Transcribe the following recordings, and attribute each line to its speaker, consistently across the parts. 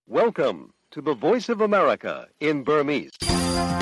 Speaker 1: Welcome to the Voice of America in Burmese.
Speaker 2: ။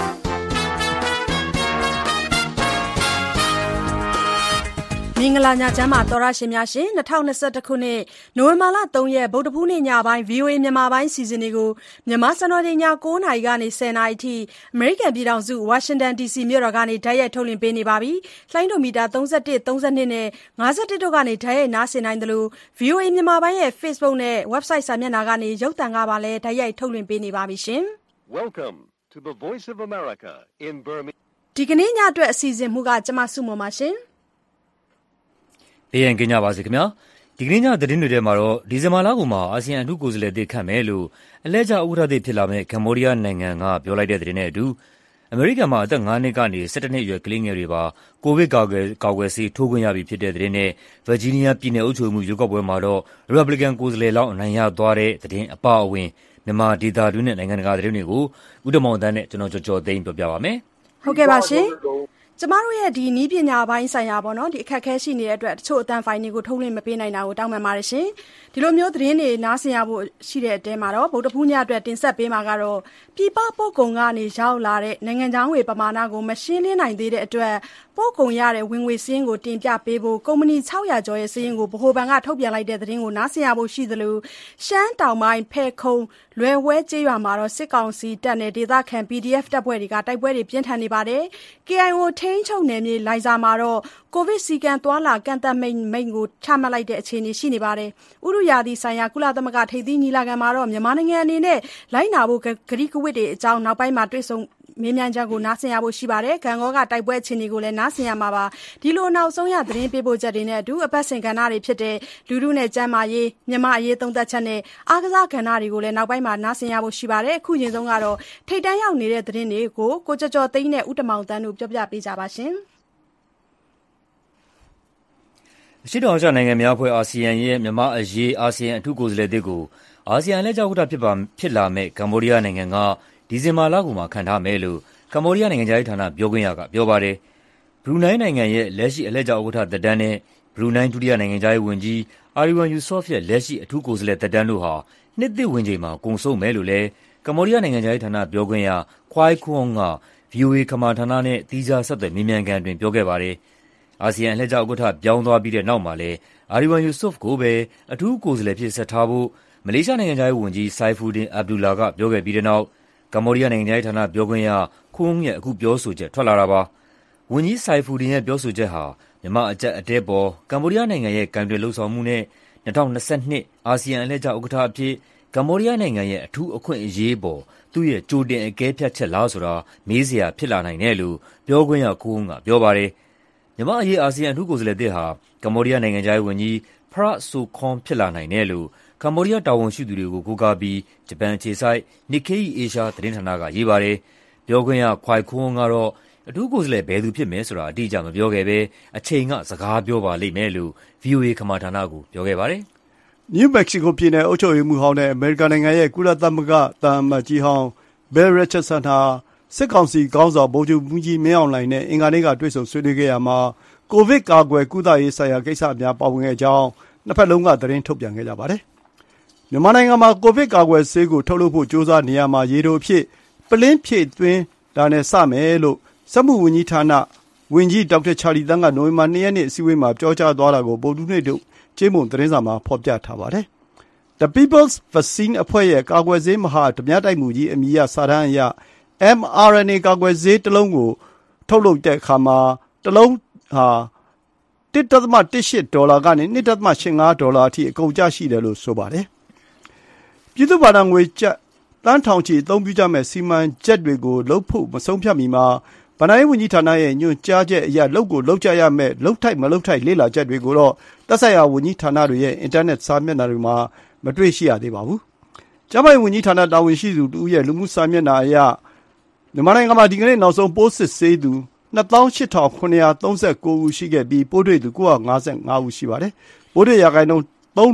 Speaker 2: မင်္ဂလာညချမ်းပါတော်ရရှင်များရှင်2021ခုနှစ်နိုဝင်ဘာလ3ရက်ဗုဒ္ဓဖူးနေ့ညပိုင်း VOA မြန်မာပိုင်းစီစဉ်တွေကိုမြန်မာစံတော်ချိန်ည9:00နာရီကနေ10:00နာရီအထိအမေရိကန်ပြည်ထောင်စုဝါရှင်တန် DC မြို့တော်ကနေဓာတ်ရိုက်ထုတ်လွှင့်ပေးနေပါပြီ။လိုင်းဒိုမီတာ31 32နဲ့51တို့ကနေဓာတ်ရိုက်နားဆင်နိုင်တယ်လို့ VOA မြန်မာပိုင်းရဲ့ Facebook နဲ့ Website စာမျက်နှာကနေရုပ်သံကပါလဲဓာတ်ရိုက်ထုတ်လွှင့်ပေးနေပါပြီရှင်။
Speaker 1: Welcome to the Voice of America in Burmese.
Speaker 2: ဒီကနေ့ညအတွက်အစီအစဉ်မှုကကျမစုမပါရှင်။
Speaker 3: ဘေးရန်ကင်းကြပါစေခင်ဗျာဒီကနေ့ညသတင်းတွေထဲမှာတော့ဒီဇင်ဘာလကုန်မှာအာဆီယံအထူးကိုယ်စားလှယ်သစ်ခန့်မယ်လို့အလဲကျဥက္ကဋ္ဌသစ်ဖြစ်လာမဲ့ကမ္ဘောဒီးယားနိုင်ငံကပြောလိုက်တဲ့သတင်းနဲ့အတူအမေရိကန်မှာအသက်9နှစ်ကနေ17နှစ်အရွယ်ကလေးငယ်တွေပါကိုဗစ်ကာကွယ်ဆေးထိုးခွင့်ရပြီဖြစ်တဲ့သတင်းနဲ့ဗာဂျီးနီးယားပြည်နယ်အုပ်ချုပ်မှုရွေးကောက်ပွဲမှာတော့ရီပတ်ဘလီကန်ကိုယ်စားလှယ်လောင်းအနိုင်ရသွားတဲ့သတင်းအပါအဝင်မြန်မာဒေသတွင်းနဲ့နိုင်ငံတကာသတင်းတွေကိုဦးတမောင်တန်းနဲ့ကျွန်တော်ကြော်သိမ်းပြောပြပါမယ်
Speaker 2: ဟုတ်ကဲ့ပါရှင်ကျမတို့ရဲ့ဒီနည်းပညာပိုင်းဆိုင်ရာပေါ့နော်ဒီအခက်အခဲရှိနေတဲ့အတွက်တချို့အတန်းဖိုင်တွေကိုထုတ်လွှင့်မပေးနိုင်တာကိုတောင်းပန်ပါတယ်ရှင်ဒီလိုမျိုးသတင်းတွေနားဆင်ရဖို့ရှိတဲ့အတဲမှာတော့ဗုဒ္ဓဖူးညအတွက်တင်ဆက်ပေးမှာကတော့ပြည်ပပို့ကုန်ကနေရောက်လာတဲ့နိုင်ငံခြားငွေပမာဏကိုမရှင်းလင်းနိုင်သေးတဲ့အတွက်ပို့ကုန်ရတဲ့ဝင်ငွေစင်းကိုတင်ပြပေးဖို့ကုမ္ပဏီ600ကျော်ရဲ့စင်းကိုဗဟိုဘဏ်ကထုတ်ပြန်လိုက်တဲ့သတင်းကိုနားဆင်ရဖို့ရှိသလိုရှမ်းတောင်ပိုင်းဖဲခုံလွယ်ဝဲကျေးရွာမှာတော့စစ်ကောင်စီတပ်နဲ့ဒေသခံ PDF တပ်ဖွဲ့တွေကတိုက်ပွဲတွေပြင်းထန်နေပါတယ် KIO ထိန်းချုပ်နယ်မြေလိုင်ဇာမှာတော့ကိုဗစ်စီကံသွာလာကန့်သတ်မိန့်ကိုချမှတ်လိုက်တဲ့အခြေအနေရှိနေပါတယ်ဥရုယာဒီဆိုင်ရာကုလသမဂ္ဂထိပ်သီးညီလာခံမှာတော့မြန်မာနိုင်ငံအနေနဲ့လိုက်နာဖို့ဂရိကဝတ်တွေအကြောင်းနောက်ပိုင်းမှာတွေ့ဆုံမင်းမြန်ချက်ကိုနားဆင်ရဖို့ရှိပါတယ်။ဂန်ကောကတိုက်ပွဲအခြေအနေကိုလည်းနားဆင်ရမှာပါ။ဒီလိုနောက်ဆုံးရသတင်းပေးပို့ချက်တွေနဲ့အတူအပတ်စဉ်ကဏ္ဍတွေဖြစ်တဲ့လူထုနဲ့ကျန်းမာရေးမြန်မာအရေးသုံးသပ်ချက်နဲ့အားကစားကဏ္ဍတွေကိုလည်းနောက်ပိုင်းမှာနားဆင်ရဖို့ရှိပါတယ်။အခုရင်ဆုံးကတော့ထိတ်တန်းရောက်နေတဲ့သတင်းတွေကိုကိုကျော်သိန်းနဲ့ဦးတမောင်တန်းတို့ပြောပြပေးကြပါရှင်
Speaker 3: ။အရှိတော်အာရှနိုင်ငံများအဖွဲ့အာဆီယံရဲ့မြန်မာအရေးအာဆီယံအထူးကိုယ်စားလှယ်တွေကိုအာဆီယံလက်ကျဥက္ကဋ္ဌဖြစ်လာမဲ့ကမ္ဘောဒီးယားနိုင်ငံကဒီဇင်ဘာလကုန်မှာခန့်ထားမယ်လို့ကမ္ဘောဒီးယားနိုင်ငံခြားရေးဌာနပြောခွင့်ရကပြောပါတယ်။ဘရူနိုင်းနိုင်ငံရဲ့လက်ရှိအလှည့်ကျဥက္ကဋ္ဌသက်တမ်းနဲ့ဘရူနိုင်းဒုတိယနိုင်ငံခြားရေးဝန်ကြီးအာရီဝန်ယူဆော့ဖ်ရဲ့လက်ရှိအထူးကိုယ်စားလှယ်သက်တမ်းတို့ဟာနှစ်သစ်ဝင်ချိန်မှာကုန်ဆုံးမယ်လို့လည်းကမ္ဘောဒီးယားနိုင်ငံခြားရေးဌာနပြောခွင့်ရခွိုင်းခွန်းက VOA ခမာဌာနနဲ့သီးခြားဆက်သွယ်မေးမြန်းခန်းတွင်ပြောခဲ့ပါတယ်။အာဆီယံအလှည့်ကျဥက္ကဋ္ဌပြောင်းသွားပြီးတဲ့နောက်မှာလည်းအာရီဝန်ယူဆော့ဖ်ကိုပဲအထူးကိုယ်စားလှယ်ဖြစ်ဆက်ထားဖို့မလေးရှားနိုင်ငံခြားရေးဝန်ကြီးဆိုင်းဖူဒင်အဗ်ဒူလာကပြောခဲ့ပြီးတဲ့နောက်ကမ္ဘောဒီးယားနိုင်ငံခြားရေးဌာနပြောခွင့်ရခွန်းရဲ့အခုပြောဆိုချက်ထွက်လာတာပါ။ဝန်ကြီးဆိုင်းဖူဒင်ရဲ့ပြောဆိုချက်ဟာမြန်မာအကြက်အတဲပေါ်ကမ္ဘောဒီးယားနိုင်ငံရဲ့ကံတွေလှုပ်ဆောင်မှုနဲ့2022အာဆီယံအလှည့်ကျဥက္ကဋ္ဌအဖြစ်ကမ္ဘောဒီးယားနိုင်ငံရဲ့အထူးအခွင့်အရေးပေါ်သူ့ရဲ့ကြိုတင်အကဲဖြတ်ချက်လားဆိုတာမေးစရာဖြစ်လာနိုင်တယ်လို့ပြောခွင့်ရခွန်းကပြောပါတယ်။မြန်မာအရေးအာဆီယံအထူးကိုယ်စားလှယ်သစ်ဟာကမ္ဘောဒီးယားနိုင်ငံခြားရေးဝန်ကြီးဖရတ်ဆိုခွန်ဖြစ်လာနိုင်တယ်လို့ကမ္ဘောဒီးယားတာဝန်ရှိသူတွေကိုကိုးကားပြီးဂျပန်အခြေစိုက် Nikkei Asia သတင်းဌာနကရေးပါတယ်။ပြောခွင့်ရခွိုင်ခွန်းကတော့အထူးကိုယ်စားလှယ်ဘယ်သူဖြစ်မယ်ဆိုတာအတိအကျမပြောခဲ့ဘဲအချိန်ကစကားပြောပါလိမ့်မယ်လို့ VOA ခမာဌာနကိုပြောခဲ့ပါတယ်
Speaker 4: ။ New Mexico ပြည်နယ်အုပ်ချုပ်ရေးမှူးဟောင်းနဲ့အမေရိကန်နိုင်ငံရဲ့ကုလသမဂ္ဂသံအမတ်ကြီးဟောင်း Bill Richardson ဟာစစ်ကောင်စီခေါင်းဆောင်ဗိုလ်ချုပ်မှူးကြီးမင်းအောင်လှိုင်နဲ့အင်္ဂါနေ့ကတွေ့ဆုံဆွေးနွေးခဲ့ရမှာကိုဗစ်ကာကွယ်ကုသရေးဆိုင်ရာကိစ္စအများပါဝင်ခဲ့ကြောင်းနှစ်ဖက်လုံးကသတင်းထုတ်ပြန်ခဲ့ကြပါတယ်။မြန်မာနိုင်ငံမှာကိုဗစ်ကာကွယ်ဆေးကိုထုတ်လုပ်ဖို့ကြိုးစားနေရမှာရေတိုအဖြစ်ပလင်းဖြည့်သွင်းတာနဲ့စမယ်လို့စက်မှုဝန်ကြီးဌာနဝန်ကြီးဒေါက်တာချာလီတန်းကနိုဝင်ဘာ2ရက်နေ့အစည်းအဝေးမှာပြောကြားသွားတာကိုဗုဒ္ဓဟူးနေ့ထုတ်ကြေးမုံသတင်းစာမှာဖော်ပြထားပါတယ်။ The People's Vaccine အဖွဲ့ရဲ့ကာကွယ်ဆေးမဟာဓမြတိုက်မှုကြီးအမည်ရစာတမ်းအရ mRNA ကာကွယ်ဆေးတစ်လုံးကိုထုတ်လုပ်တဲ့အခါမှာတစ်လုံးဟာ$1.18 ကနေ$2.85အထိအကုန်ကျရှိတယ်လို့ဆိုပါတယ်။ပြည်သူ့ဘာသာငွေကျပ်တန်းထောင်ချီအသုံးပြုကြမဲ့စီမံချက်တွေကိုလုပ်ဖို့မဆုံးဖြတ်မီမှာဗဏ္ဍာရေးဝန်ကြီးဌာနရဲ့ညွှန်ကြားချက်အရလုပ်ကိုလုပ်ကြရမဲ့လုပ်ထိုက်မလုပ်ထိုက်လေ့လာချက်တွေကိုတော့သက်ဆိုင်ရာဝန်ကြီးဌာနတွေရဲ့အင်တာနက်စာမျက်နှာတွေမှာမတွေ့ရှိရသေးပါဘူး။ကျန်းမာရေးဝန်ကြီးဌာနတာဝန်ရှိသူတို့ရဲ့လူမှုစာမျက်နှာအရမြန်မာနိုင်ငံမှာဒီကနေ့နောက်ဆုံးပိုးစစ်ဆေးသူ28,939 ဦးရှိခဲ့ပြီးပိုးတွေ့သူ955 ဦးရှိပါတယ်။ပိုးတွေ့ရာခိုင်နှုန်း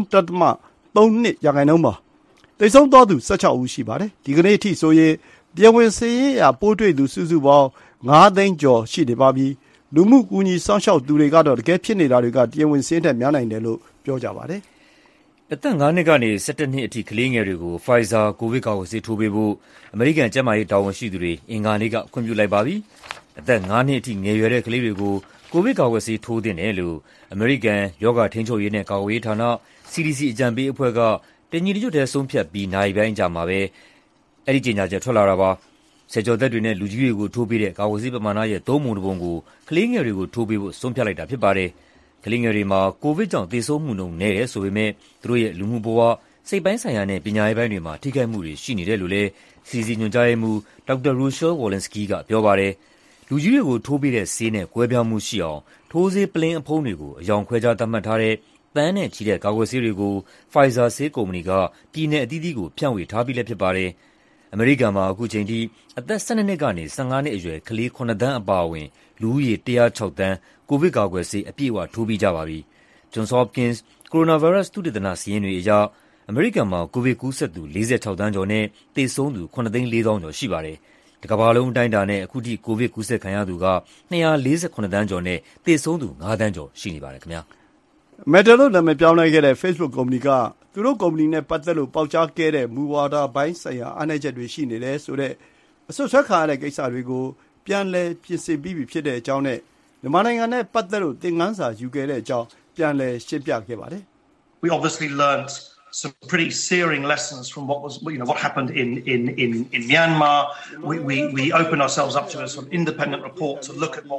Speaker 4: 3.32% ပါ။သေဆုံးသွားသူ16 ဦးရှိပါတယ်။ဒီကနေ့အထိဆိုရင်ပြည်ဝင်စည်ရပိုးတွေ့သူစုစုပေါင်း9သိန်းကျော်ရှိနေပါပြီ။လူမှုကူညီစောင့်ရှောက်သူတွေကတော့တကယ်ဖြစ်နေတာတွေကပြည်ဝင်စည်တဲ့များနိုင်တယ်လို့ပြောကြပါတယ်။
Speaker 3: အသက်9နှစ်ကနေ17နှစ်အထိကလေးငယ်တွေကို Pfizer ကိုဗစ်ကာကွယ်ဆေးထိုးပေးဖို့အမေရိကန်ကျန်းမာရေးတာဝန်ရှိသူတွေအင်္ဂါနေ့ကခွင့်ပြုလိုက်ပါပြီ။အသက်9နှစ်အထိငယ်ရွယ်တဲ့ကလေးတွေကိုကိုဗစ်ကာကွယ်ဆေးထိုးသင့်တယ်လို့အမေရိကန်ရောဂါထိန်းချုပ်ရေးနဲ့ကာကွယ်ရေးဌာန CDC အကြံပေးအဖွဲ့ကတညီတညွတ်တည်းဆုံးဖြတ်ပြီးနာရီပိုင်းကြာမှာပဲအဲဒီကြေညာချက်ထွက်လာတာပါ။ဆယ်ကျော်သက်တွေနဲ့လူကြီးတွေကိုထိုးပေးတဲ့ကာကွယ်ဆေးပမာဏရဲ့3 ပုံ 1 ပုံကိုကလေးငယ်တွေကိုထိုးပေးဖို့ဆုံးဖြတ်လိုက်တာဖြစ်ပါတယ်။ကလေးငယ်တွေမှာကိုဗစ်ကြောင့်သေဆုံးမှုနှုန်းနည်းတယ်ဆိုပေမဲ့သူတို့ရဲ့လူမှုဘဝစိတ်ပိုင်းဆိုင်ရာနဲ့ပညာရေးပိုင်းတွေမှာထိခိုက်မှုတွေရှိနေတယ်လို့လည်း CDC ညွှန်ကြားရေးမှူး Dr. Rochelle Walensky ကပြောပါတယ်။လူကြီးတွေကိုထိုးပေးတဲ့ဆေးနဲ့ကွဲပြားမှုရှိအောင်ထိုးဆေးပလင်းအဖုံးတွေကိုအယောင်ခွဲခြားသတ်မှတ်ထားတဲ့သန်းနဲ့ချီတဲ့ကာကွယ်ဆေးတွေကို Pfizer ဆေးကုမ္ပဏီကပြည်နယ်အသီးသီးကိုဖြန့်ဝေထားပြီးလည်းဖြစ်ပါတယ်။အမေရိကန်မှာအခုချိန်ထိအသက်12နှစ်ကနေ15နှစ်အရွယ်ကလေး9 သန်းအပါအဝင်လူဦးရေ106 သန်းကိုဗစ်ကာကွယ်ဆေးအပြည့်အဝထိုးပြီးကြပါပြီ။ Johns Hopkins ကိုရိုနာဗိုင်းရပ်စ်သုတေသနစာရင်းတွေအရအမေရိကန်မှာကိုဗစ်ကူးစက်သူ46 သန်းကျော်နဲ့သေဆုံးသူ9,400,000 ကျော်ရှိပါတယ်။တကမ္ဘာလုံးအတိုင်းအတာနဲ့အခုထိကိုဗစ်ကူးစက်ခံရသူက248 သန်းကျော်နဲ့သေဆုံးသူ5 သန်းကျော်ရှိနေပါတယ်ခင်ဗျာ
Speaker 4: ။ Meta လို့နာမည်ပြောင်းလဲခဲ့တဲ့ Facebook ကုမ္ပဏီကသူတို့ကုမ္ပဏီနဲ့ပတ်သက်လို့ပေါက်ကြားခဲ့တဲ့မူဝါဒပိုင်းဆိုင်ရာအားနည်းချက်တွေရှိနေတယ်ဆိုတဲ့အဆွဆွဲခံရတဲ့ကိစ္စတွေကိုပြန်လည်ပြင်ဆင်ပြီးပြီဖြစ်တဲ့အကြောင်းနဲ့မြန်မာနိုင်ငံနဲ့ပတ်သက်လို့သင်ခန်းစာယူခဲ့တဲ့အကြောင်းပြန်လည်ရှင်းပြခဲ့ပါတယ်။
Speaker 5: We obviously learned some pretty searing lessons from what happened in Myanmar. We opened ourselves up to a sort of independent report to look at what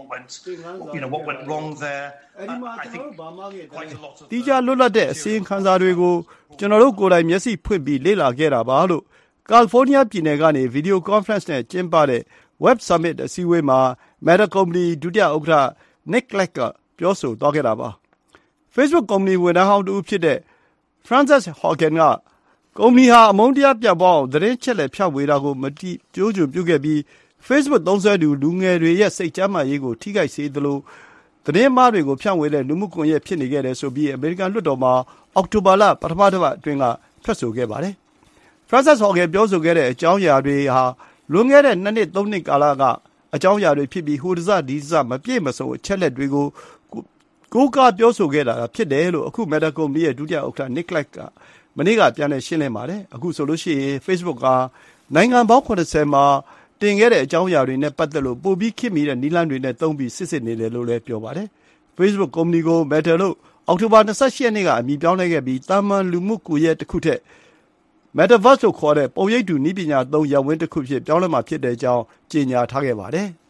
Speaker 5: went wrong there. I think quite a lot of
Speaker 4: ဒီကြလွတ်လပ်တဲ့အစီရင်ခံစာတွေကိုကျွန်တော်တို့ကိုယ်တိုင်မျက်စိဖွင့်ပြီးလေ့လာခဲ့တာပါလို့ကာလီဖိုးနီးယားပြည်နယ်ကနေဗီဒီယိုကွန်ဖရင့်နဲ့ကျင်းပတဲ့ Web Summit အစည်းအဝေးမှာ Meta ကုမ္ပဏီဒုတိယဥက္ကဋ္ဌ Nick Clegg ကပြောဆိုသွားခဲ့တာပါ။ Facebook ကုမ္ပဏီဝန်ထမ်းဟောင်းတဦးဖြစ်တဲ့ Frances Haugen ကကုမ္ပဏီဟာအမုန်းတရားပြန့်ပွားအောင်သတင်းချက်လက်ဖြန့်ဝေတာကိုမတိကျိုးပြုခဲ့ပြီး Facebook သုံးစွဲသူလူငယ်တွေရဲ့စိတ်ကျန်းမာရေးကိုထိခိုက်စေသလိုသတင်းမှားတွေကိုဖြန့်ဝေတဲ့လူမှုကွန်ရက်ဖြစ်နေခဲ့တယ်ဆိုပြီးအမေရိကန်လွှတ်တော်မှာအောက်တိုဘာလပထမတစ်ပတ်အတွင်းကထွက်ဆိုခဲ့ပါတယ်။ Frances Haugen ပြောဆိုခဲ့တဲ့အကြောင်းအရာတွေဟာလွန်ခဲ့တဲ့2 နှစ် 3 နှစ်ကာလကအကြောင်းအရာတွေဖြစ်ပြီးဟိုတစဒီတစမပြည့်မစုံအချက်လက်တွေကိုကိုးကားပြောဆိုခဲ့တာဖြစ်တယ်လို့အခု Meta ကုမ္ပဏီရဲ့ဒုတိယဥက္ကဋ္ဌ Nick Clegg ကမနေ့ကပြန်လည်ရှင်းလင်းပါတယ်။အခုဆိုလို့ရှိရင် Facebook ကနိုင်ငံပေါင်း80မှာတင်ခဲ့တဲ့အကြောင်းအရာတွေနဲ့ပတ်သက်လို့ပိုပြီးခေတ်မီတဲ့နည်းလမ်းတွေနဲ့သုံးပြီးစစ်နေတယ်လို့လည်းပြောပါတယ်။ Facebook ကုမ္ပဏီကို Meta လို့အောက်တိုဘာ28 ရက်နေ့ကအမည်ပြောင်းလဲခဲ့ပြီးတာမန်လူမှုကွန်ရက်တစ်ခုထက် Metaverse လို့ခေါ်တဲ့ပုံရိပ်တူနည်းပညာသုံးရပ်ဝန်းတစ်ခုဖြစ်ပြောင်းလဲမှာဖြစ်တဲ့အကြောင်းကြေညာထားခဲ့ပါတယ်။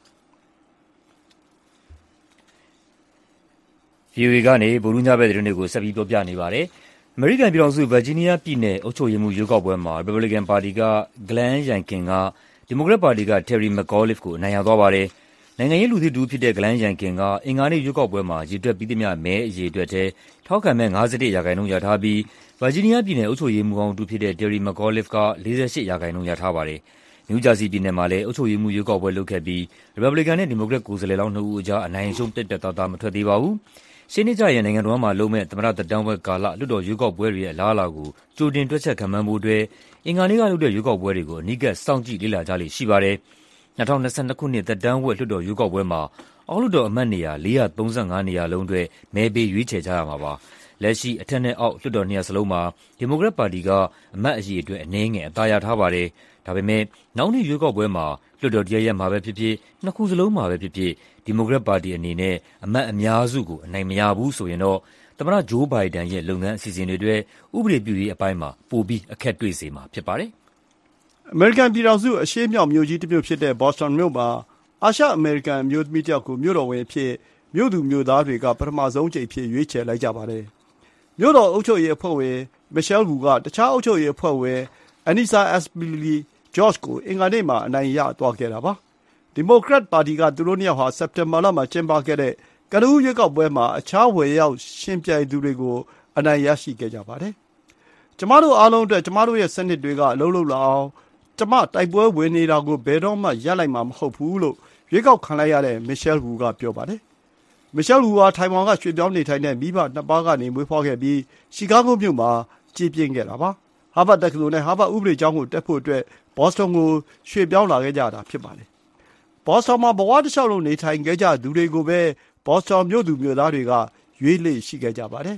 Speaker 3: VOA ကနေဗုဒ္ဓညဘက်သတင်းတွေကိုဆက်ပြီးပြောပြနေပါတယ်။အမေရိကန်ပြည်ထောင်စုဗာဂျီးနီးယားပြည်နယ်အုပ်ချုပ်ရေးမှူးရွေးကောက်ပွဲမှာ Republican ပါတီက Glenn Youngkin က Democrat ပါတီက Terry McAuliffe ကိုအနိုင်ရသွားပါတယ်။နိုင်ငံရေးလူသစ်တဦးဖြစ်တဲ့ Glenn Youngkin ကအင်္ဂါနေ့ရွေးကောက်ပွဲမှာရေတွက်ပြီးသမျှမဲအရေအတွက်ထဲထောက်ခံမဲ 51% ရထားပြီးဗာဂျီးနီးယားပြည်နယ်အုပ်ချုပ်ရေးမှူးဟောင်းတဦးဖြစ်တဲ့ Terry McAuliffe က 48% ရထားပါတယ်။နယူးဂျာစီပြည်နယ်မှာလည်းအုပ်ချုပ်ရေးမှူးရွေးကောက်ပွဲလုပ်ခဲ့ပြီး Republican နဲ့ Democrat ကိုယ်စားလှယ်လောင်း2 ဦးအကြားအနိုင်အရှုံးပြတ်ပြတ်သားသားမထွက်သေးပါဘူး။ရှေ့နှစ်ကျရင်နိုင်ငံတော်မှာလုပ်မဲ့သမ္မတသက်တမ်းဝက်ကာလလွှတ်တော်ရွေးကောက်ပွဲတွေရဲ့အလားအလာကိုကြိုတင်တွက်ချက်ခန့်မှန်းဖို့အတွက်အင်္ဂါနေ့ကလုပ်တဲ့ရွေးကောက်ပွဲတွေကိုအနီးကပ်စောင့်ကြည့်လေ့လာကြလေ့ရှိပါတယ်။2022 ခုနှစ်သက်တမ်းဝက်လွှတ်တော်ရွေးကောက်ပွဲမှာအောက်လွှတ်တော်အမတ်နေရာ435နေရာလုံးအတွက်မဲပေးရွေးချယ်ကြရမှာပါ။လက်ရှိအထက်နဲ့အောက်လွှတ်တော်2ရပ်စလုံးမှာဒီမိုကရက်ပါတီကအမတ်အရေအတွက်အနည်းငယ်အသာရထားပါတယ်။ဒါပေမဲ့နောက်နှစ်ရွေးကောက်ပွဲမှာလွှတ်တော်တရပ်ရပ်မှာပဲဖြစ်ဖြစ်နှစ်ခုစလုံးမှာပဲဖြစ်ဖြစ်ဒီမိုကရက်ပါတီအနေနဲ့အမတ်အများစုကိုအနိုင်မရဘူးဆိုရင်တော့သမ္မတဂျိုးဘိုင်ဒန်ရဲ့လုပ်ငန်းအစီအစဉ်တွေအတွက်ဥပဒေပြုရေးအပိုင်းမှာပိုပြီးအခက်တွေ့စေမှာဖြစ်ပါတယ်
Speaker 4: ။အမေရိကန်ပြည်ထောင်စုအရှေ့မြောက်မြို့ကြီးတစ်မြို့ဖြစ်တဲ့ Boston မြို့မှာအာရှအမေရိကန်မြို့သမီးတယောက်ကိုမြို့တော်ဝင်အဖြစ်မြို့သူမြို့သားတွေကပထမဆုံးကြိမ်ဖြစ်ရွေးချယ်လိုက်ကြပါတယ်။မြို့တော်အုပ်ချုပ်ရေးအဖွဲ့ဝင် Michelle Wu ကတခြားအုပ်ချုပ်ရေးအဖွဲ့ဝင် Anissa Epsily George ကိုအင်္ဂါနေ့မှာအနိုင်ရသွားခဲ့တာပါ။ဒီမိုကရက်ပါတီကသူတို့နှစ်ယောက်ဟာစက်တင်ဘာလမှာကျင်းပခဲ့တဲ့ကနဦးရွေးကောက်ပွဲမှာအခြားဝင်ရောက်ရှင်ပြိုင်သူတွေကိုအနိုင်ရရှိခဲ့ကြပါတယ်။ကျမတို့အားလုံးအတွက်ကျမတို့ရဲ့စနစ်တွေကအလုံးလုံးလာအောင်ကျမတိုက်ပွဲဝင်နေတာကိုဘယ်တော့မှရပ်လိုက်မှာမဟုတ်ဘူးလို့ရွေးကောက်ခံလိုက်ရတဲ့ Michelle Wu ကပြောပါတယ်။ Michelle Wu ဟာထိုင်ဝမ်ကရွှေ့ပြောင်းနေထိုင်တဲ့မိဘနှစ်ပါးကနေမွေးဖွားခဲ့ပြီးရှီကာဂိုမြို့မှာကြီးပြင်းခဲ့တာပါ။ ဟားဗတ်တက္ကသိုလ်နဲ့ဟားဗတ်ဥပဒေကျောင်းကိုတက်ဖို့အတွက်ဘော့စတွန်ကိုရွှေ့ပြောင်းလာခဲ့ကြတာဖြစ်ပါတယ်။ဘော့စတွန်မှာဘဝတစ်လျှောက်လုံးနေထိုင်ခဲ့ကြသူတွေကိုပဲဘော့စတွန်မြို့သူမြို့သားတွေကရွေးလေ့ရှိခဲ့ကြပါတယ်။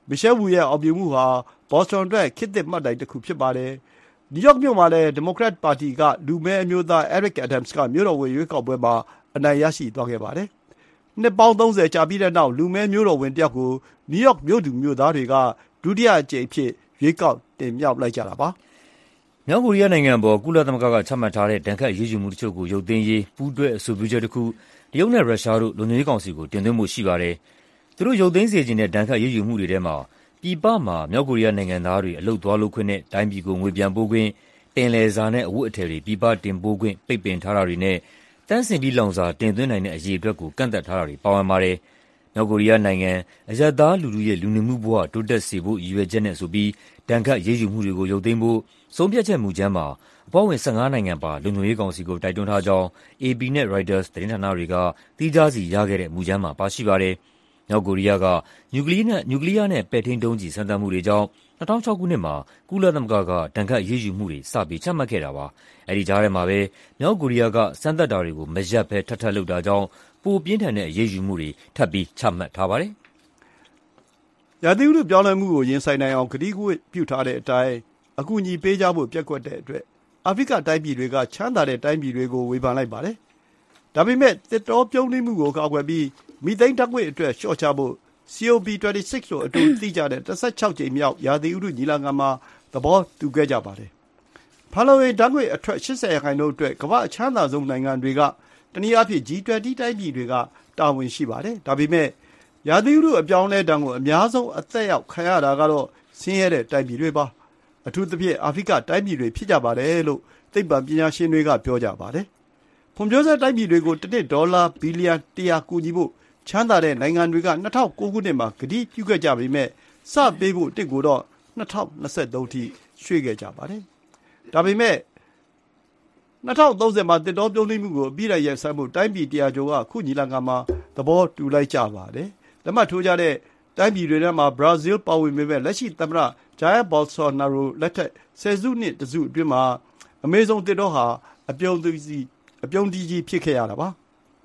Speaker 4: မီရှယ်ဝူရဲ့အောင်မြင်မှုဟာဘော့စတွန်အတွက်ခေတ်သစ်မှတ်တိုင်တစ်ခုဖြစ်ပါတယ်။နယူးယောက်မြို့မှာလည်းဒီမိုကရက်ပါတီကလူမည်းအမျိုးသား Eric Adams ကမြို့တော်ဝန်ရွေးကောက်ပွဲမှာအနိုင်ရရှိသွားခဲ့ပါတယ်။နှစ်ပေါင်း30ကြာပြီးတဲ့နောက်လူမည်းမြို့တော်ဝန်တယောက်ကိုနယူးယောက်မြို့သူမြို့သားတွေကဒုတိယအကြိမ်ဖြစ်ရွေးကောက်တင်မြှောက်လိုက်ကြတာပါ
Speaker 3: ။မြောက်ကိုရီးယားနိုင်ငံအပေါ်ကုလသမဂ္ဂကချမှတ်ထားတဲ့ဒဏ်ခတ်အရေးယူမှုတချို့ကိုရုပ်သိမ်းရေးပူးတွဲအဆိုပြုချက်တစ်ခုတရုတ်နဲ့ရုရှားတို့လုံခြုံရေးကောင်စီကိုတင်သွင်းမှုရှိပါတယ်။သူတို့ရုပ်သိမ်းစေချင်တဲ့ဒဏ်ခတ်အရေးယူမှုတွေထဲမှာပြည်ပမှာမြောက်ကိုရီးယားနိုင်ငံသားတွေအလုပ်သွားလုပ်ခွင့်နဲ့တိုင်းပြည်ကိုငွေပြန်ပို့ခွင့်ပင်လယ်စာနဲ့အဝတ်အထည်တွေပြည်ပတင်ပို့ခွင့်ပိတ်ပင်ထားတာတွေနဲ့တန်းစင်ပြီးလောင်စာတင်သွင်းနိုင်တဲ့အရေးအတွက်ကိုကန့်သတ်ထားတာတွေပါဝင်ပါတယ်။မြောက်ကိုရီးယားနိုင်ငံအရပ်သားလူထုရဲ့လူနေမှုဘဝတိုးတက်စေဖို့ရည်ရွယ်ချက်နဲ့ဆိုပြီးဒဏ်ခတ်အရေးယူမှုတွေကိုရုပ်သိမ်းဖို့ဆုံးဖြတ်ချက်မူကြမ်းမှာအဖွဲ့ဝင်15နိုင်ငံပါလုံခြုံရေးကောင်စီကိုတိုက်တွန်းထားကြောင်း AP နဲ့ Reuters သတင်းဌာနတွေကသီးခြားစီရခဲ့တဲ့မူကြမ်းမှာပါရှိပါတယ်။မြောက်ကိုရီးယားကနျူကလ িয়ার နဲ့ပဲ့ထိန်းဒုံးကျည်စမ်းသပ်မှုတွေကြောင့်2006ခုနှစ်မှာကုလသမဂ္ဂကဒဏ်ခတ်အရေးယူမှုတွေစပြီးချမှတ်ခဲ့တာပါ။အဲဒီကြားထဲမှာပဲမြောက်ကိုရီးယားကစမ်းသပ်တာတွေကိုမရပ်ဘဲထပ်လုပ်တာကြောင့်ပိုပြင်းထန်တဲ့အရေးယူမှုတွေထပ်ပြီးချမှတ်ထားပါတယ်
Speaker 4: ။ရာသီဥတုပြောင်းလဲမှုကိုရင်ဆိုင်နိုင်အောင်ကတိကဝတ်ပြုထားတဲ့အတိုင်းအကူအညီပေးကြဖို့ပျက်ကွက်တဲ့အတွက်အာဖရိကတိုင်းပြည်တွေကချမ်းသာတဲ့တိုင်းပြည်တွေကိုဝေဖန်လိုက်ပါတယ်။ဒါပေမဲ့သစ်တောပြုန်းတီးမှုကိုကာကွယ်ပြီးမီသိန်းဓာတ်ငွေ့အတွက်လျှော့ချဖို့ COP26 လို့အတူသိကြတဲ့16ကြိမ်မြောက်ရာသီဥတုညီလာခံမှာသဘောတူခဲ့ကြပါတယ်။ဖန်လုံအိမ်ဓာတ်ငွေ့အထွက်80%အတွက်ကမ္ဘာ့အချမ်းသာဆုံးနိုင်ငံတွေကတနည်းအားဖြင့် G20 တိုင်းပြည်တွေကတာဝန်ရှိပါတယ်။ဒါပေမဲ့ရာသီဥတုအပြောင်းအလဲတန်းကိုအများဆုံးအသက်ရောက်ခံရတာကတော့ဆင်းရဲတဲ့တိုင်းပြည်တွေပါ။အထူးသဖြင့်အာဖရိကတိုင်းပြည်တွေဖြစ်ကြပါတယ်လို့သိပ္ပံပညာရှင်တွေကပြောကြပါတယ်။ဖွံ့ဖြိုးဆဲတိုင်းပြည်တွေကိုတစ်နှစ်ဒေါ်လာဘီလီယံ100ကူညီဖို့ချမ်းသာတဲ့နိုင်ငံတွေက2009ခုနှစ်မှာကတိပြုခဲ့ကြပေမဲ့စပေးဖို့တစ်ကိုတော့2023ထိရွှေ့ခဲ့ကြပါတယ်။ဒါပေမဲ့2030မှာတစ်တောပြုန်းတီးမှုကိုအပြည့်အဝရပ်ဆိုင်းဖို့တိုင်းပြည်100ကျော်ကခုညီလာခံမှာသဘောတူလိုက်ကြပါတယ်။လက်မှတ်ထိုးကြတဲ့တိုင်းပြည်တွေထဲမှာဘရာဇီးပါဝင်ပေမဲ့လက်ရှိသမ္မတဂျာယက်ဘော်ဆိုနာရိုလက်ထက်ဆယ်စုနှစ်တစုအတွင်းမှာအမေဇုန်တစ်တောဟာအပြုံးတီးကြီးဖြစ်ခဲ့ရတာပါ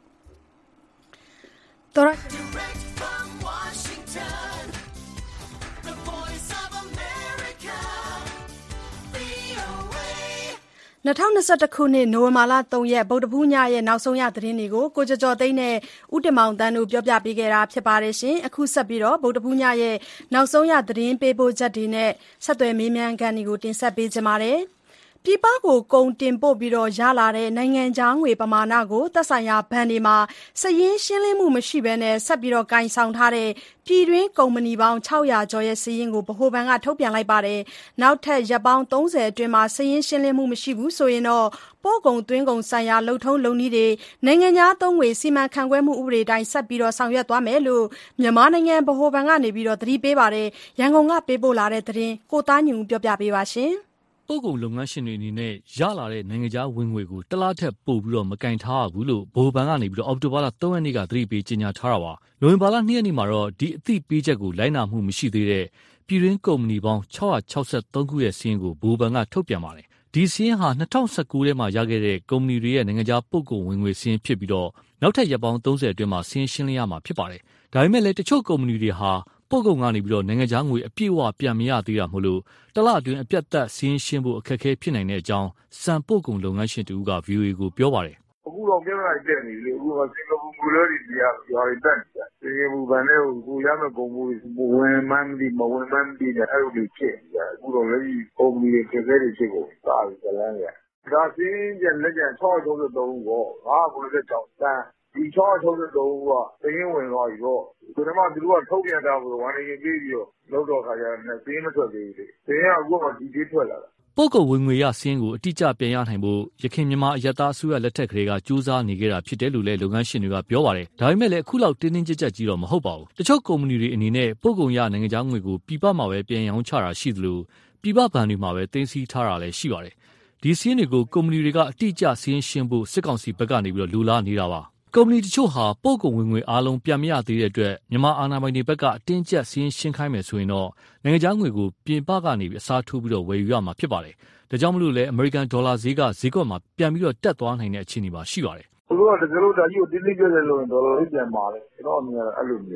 Speaker 2: 2021ခုနှစ်နိုဝင်ဘာလ3ရက်ဗုဒ္ဓဘူးညရဲ့နောက်ဆုံးရသတင်းတွေကိုကိုကျော်ကျော်သိန်းနဲ့ဦးတင်မောင်တန်းတို့ပြောပြပေးခဲ့တာဖြစ်ပါတယ်ရှင်။အခုဆက်ပြီးတော့ဗုဒ္ဓဘူးညရဲ့နောက်ဆုံးရသတင်းပေးပို့ချက်တွေနဲ့ဆက်သွယ်မေးမြန်းခန်းတွေကိုတင်ဆက်ပေးကြပါမယ်။ပြည်ပကိုကုန်တင်ပို့ပြီးရလာတဲ့နိုင်ငံခြားငွေပမာဏကိုသက်ဆိုင်ရာဘဏ်တွေမှာစာရင်းရှင်းလင်းမှုမရှိဘဲဆက်ပြီးကိုင်ဆောင်ထားတဲ့ပြည်တွင်းကုမ္ပဏီပေါင်း600ကျော်ရဲ့စာရင်းကိုဗဟိုဘဏ်ကထုတ်ပြန်လိုက်ပါတယ်။နောက်ထပ်ရက်ပေါင်း30အတွင်းမှာစာရင်းရှင်းလင်းမှုမရှိဘူးဆိုရင်တော့ပို့ကုန်သွင်းကုန်ဆိုင်ရာလုပ်ထုံးလုပ်နည်းတွေနိုင်ငံခြားသုံးငွေစီမံခန့်ခွဲမှုဥပဒေတိုင်းဆက်ပြီးဆောင်ရွက်သွားမယ်လို့မြန်မာနိုင်ငံဗဟိုဘဏ်ကနေသတိပေးပါတယ်။ရန်ကုန်ကပေးပို့လာတဲ့သတင်းကိုသားညွန့်ပြောပြပေးပါရှင်။
Speaker 6: ပို့ကုန်လုပ်ငန်းရှင်တွေအနေနဲ့ရလာတဲ့နိုင်ငံခြားဝင်ငွေကိုတလားထက်ပို့ပြီးမကင်ထားရဘူးလို့ဗဟိုဘဏ်ကနေအောက်တိုဘာလ3ရက်နေ့ကသတိပေးကြေညာထားတာပါ။နိုဝင်ဘာလ2ရက်နေ့မှာတော့ဒီအသိပေးချက်ကိုလိုက်နာမှုမရှိသေးတဲ့ပြည်တွင်းကုမ္ပဏီပေါင်း663ခုရဲ့စာရင်းကိုဗဟိုဘဏ်ကထုတ်ပြန်ပါတယ်။ဒီစာရင်းဟာ2019ထဲမှာရခဲ့တဲ့ကုမ္ပဏီတွေရဲ့နိုင်ငံခြားပို့ကုန်ဝင်ငွေစာရင်းဖြစ်ပြီးနောက်ထပ်ရက်ပေါင်း30အတွင်းမှာစာရင်းရှင်းလင်းရမှာဖြစ်ပါတယ်။ဒါပေမဲ့လည်းတချို့ကုမ္ပဏီတွေဟာပို့ကုန်ကနေနိုင်ငံခြားငွေအပြည့်အဝပြန်မရသေးတာမို့လို့တလအတွင်းအပြတ်သက်စာရင်းရှင်းဖို့အခက်အခဲဖြစ်နိုင်တဲ့အကြောင်းစံပို့ကုန်လုပ်ငန်းရှင်တူက VOA ကိုပြောပါတယ်
Speaker 7: ။အခုတော့ပြဿနာတက်နေပြီ။အခုကစင်ကာပူငွေလွှဲတွေတရားရွာတွေတက်နေတာ။စင်ကာပူဘဏ်နဲ့ကိုရမယ့်ကုန်မှုတွေဝင်မှန်းမသိမဝင်မှန်းမသိနဲ့အဲ့လိုတွေဖြစ်နေတာ။အခုတော့လက်ရှိကုမ္ပဏီတွေခက်ခဲတွေဖြစ်ကုန်တာပြီဇလန်းရ။ဒါစင်းပြန်လက်ကျန်633ကို996တန်းဒီ663ဦးကတင်းဝင်သွားပြီတော့ဒီမှာသူတို့ကထုတ်ပြန်တာကိုဝန်ရင်းပြီးပြီးတော့လောက်တော့ခါကျရင်တင်းမထွက်သေးဘူးလေတင်းကအခုမှဒီသေးထွက်လာတာ
Speaker 6: ပို့ကုန်ဝင်ငွေရစင်းကိုအတိအကျပြန်ရနိုင်ဖို့ရခိုင်မြန်မာအရပ်သားအစိုးရလက်ထက်ကလေးကစူးစမ်းနေကြတာဖြစ်တယ်လို့လည်းလုပ်ငန်းရှင်တွေကပြောပါတယ်ဒါပေမဲ့လည်းအခုလောက်တင်းတင်းကြပ်ကြပ်ကြီးတော့မဟုတ်ပါဘူးတချို့ကုမ္ပဏီတွေအနေနဲ့ပို့ကုန်ရနိုင်ငံခြားငွေကိုပြည်ပမှာပဲပြန်ရောင်းချတာရှိသလိုပြည်ပဘဏ်တွေမှာပဲတင်စီထားတာလည်းရှိပါတယ်ဒီစင်းတွေကိုကုမ္ပဏီတွေကအတိအကျစင်းရှင်းဖို့စစ်ကောင်စီဘက်ကနေလူလာနေတာပါကုမ္ပဏီတချို့ဟာပို့ကုန်ဝင်ငွေအားလုံးပြန်မရသေးတဲ့အတွက်မြန်မာအာဏာပိုင်တွေဘက်ကအတင်းကျပ်စင်းရှင်းခိုင်းမယ်ဆိုရင်တော့နိုင်ငံခြားငွေကိုပြင်ပကနေအစားထိုးပြီးဝယ်ယူရမှာဖြစ်ပါတယ်။ဒါကြောင့်မလို့လည်းအမေရိကန်ဒေါ်လာဈေးကဈေးကွက်မှာပြန်ပြီးတက်သွားနိုင်တဲ့အခြေအနေမှာရှိပါတယ်
Speaker 7: ။သူတို့ကတကယ်လို့ဒါကြီးကိုတင်းတင်းကျပ်ကျပ်လုပ်ရင်ဒေါ်လာလေးပြန်ပါလေ။ကျွန်တော်အမြင်ကတော့အဲ့လိုမြင်တယ်။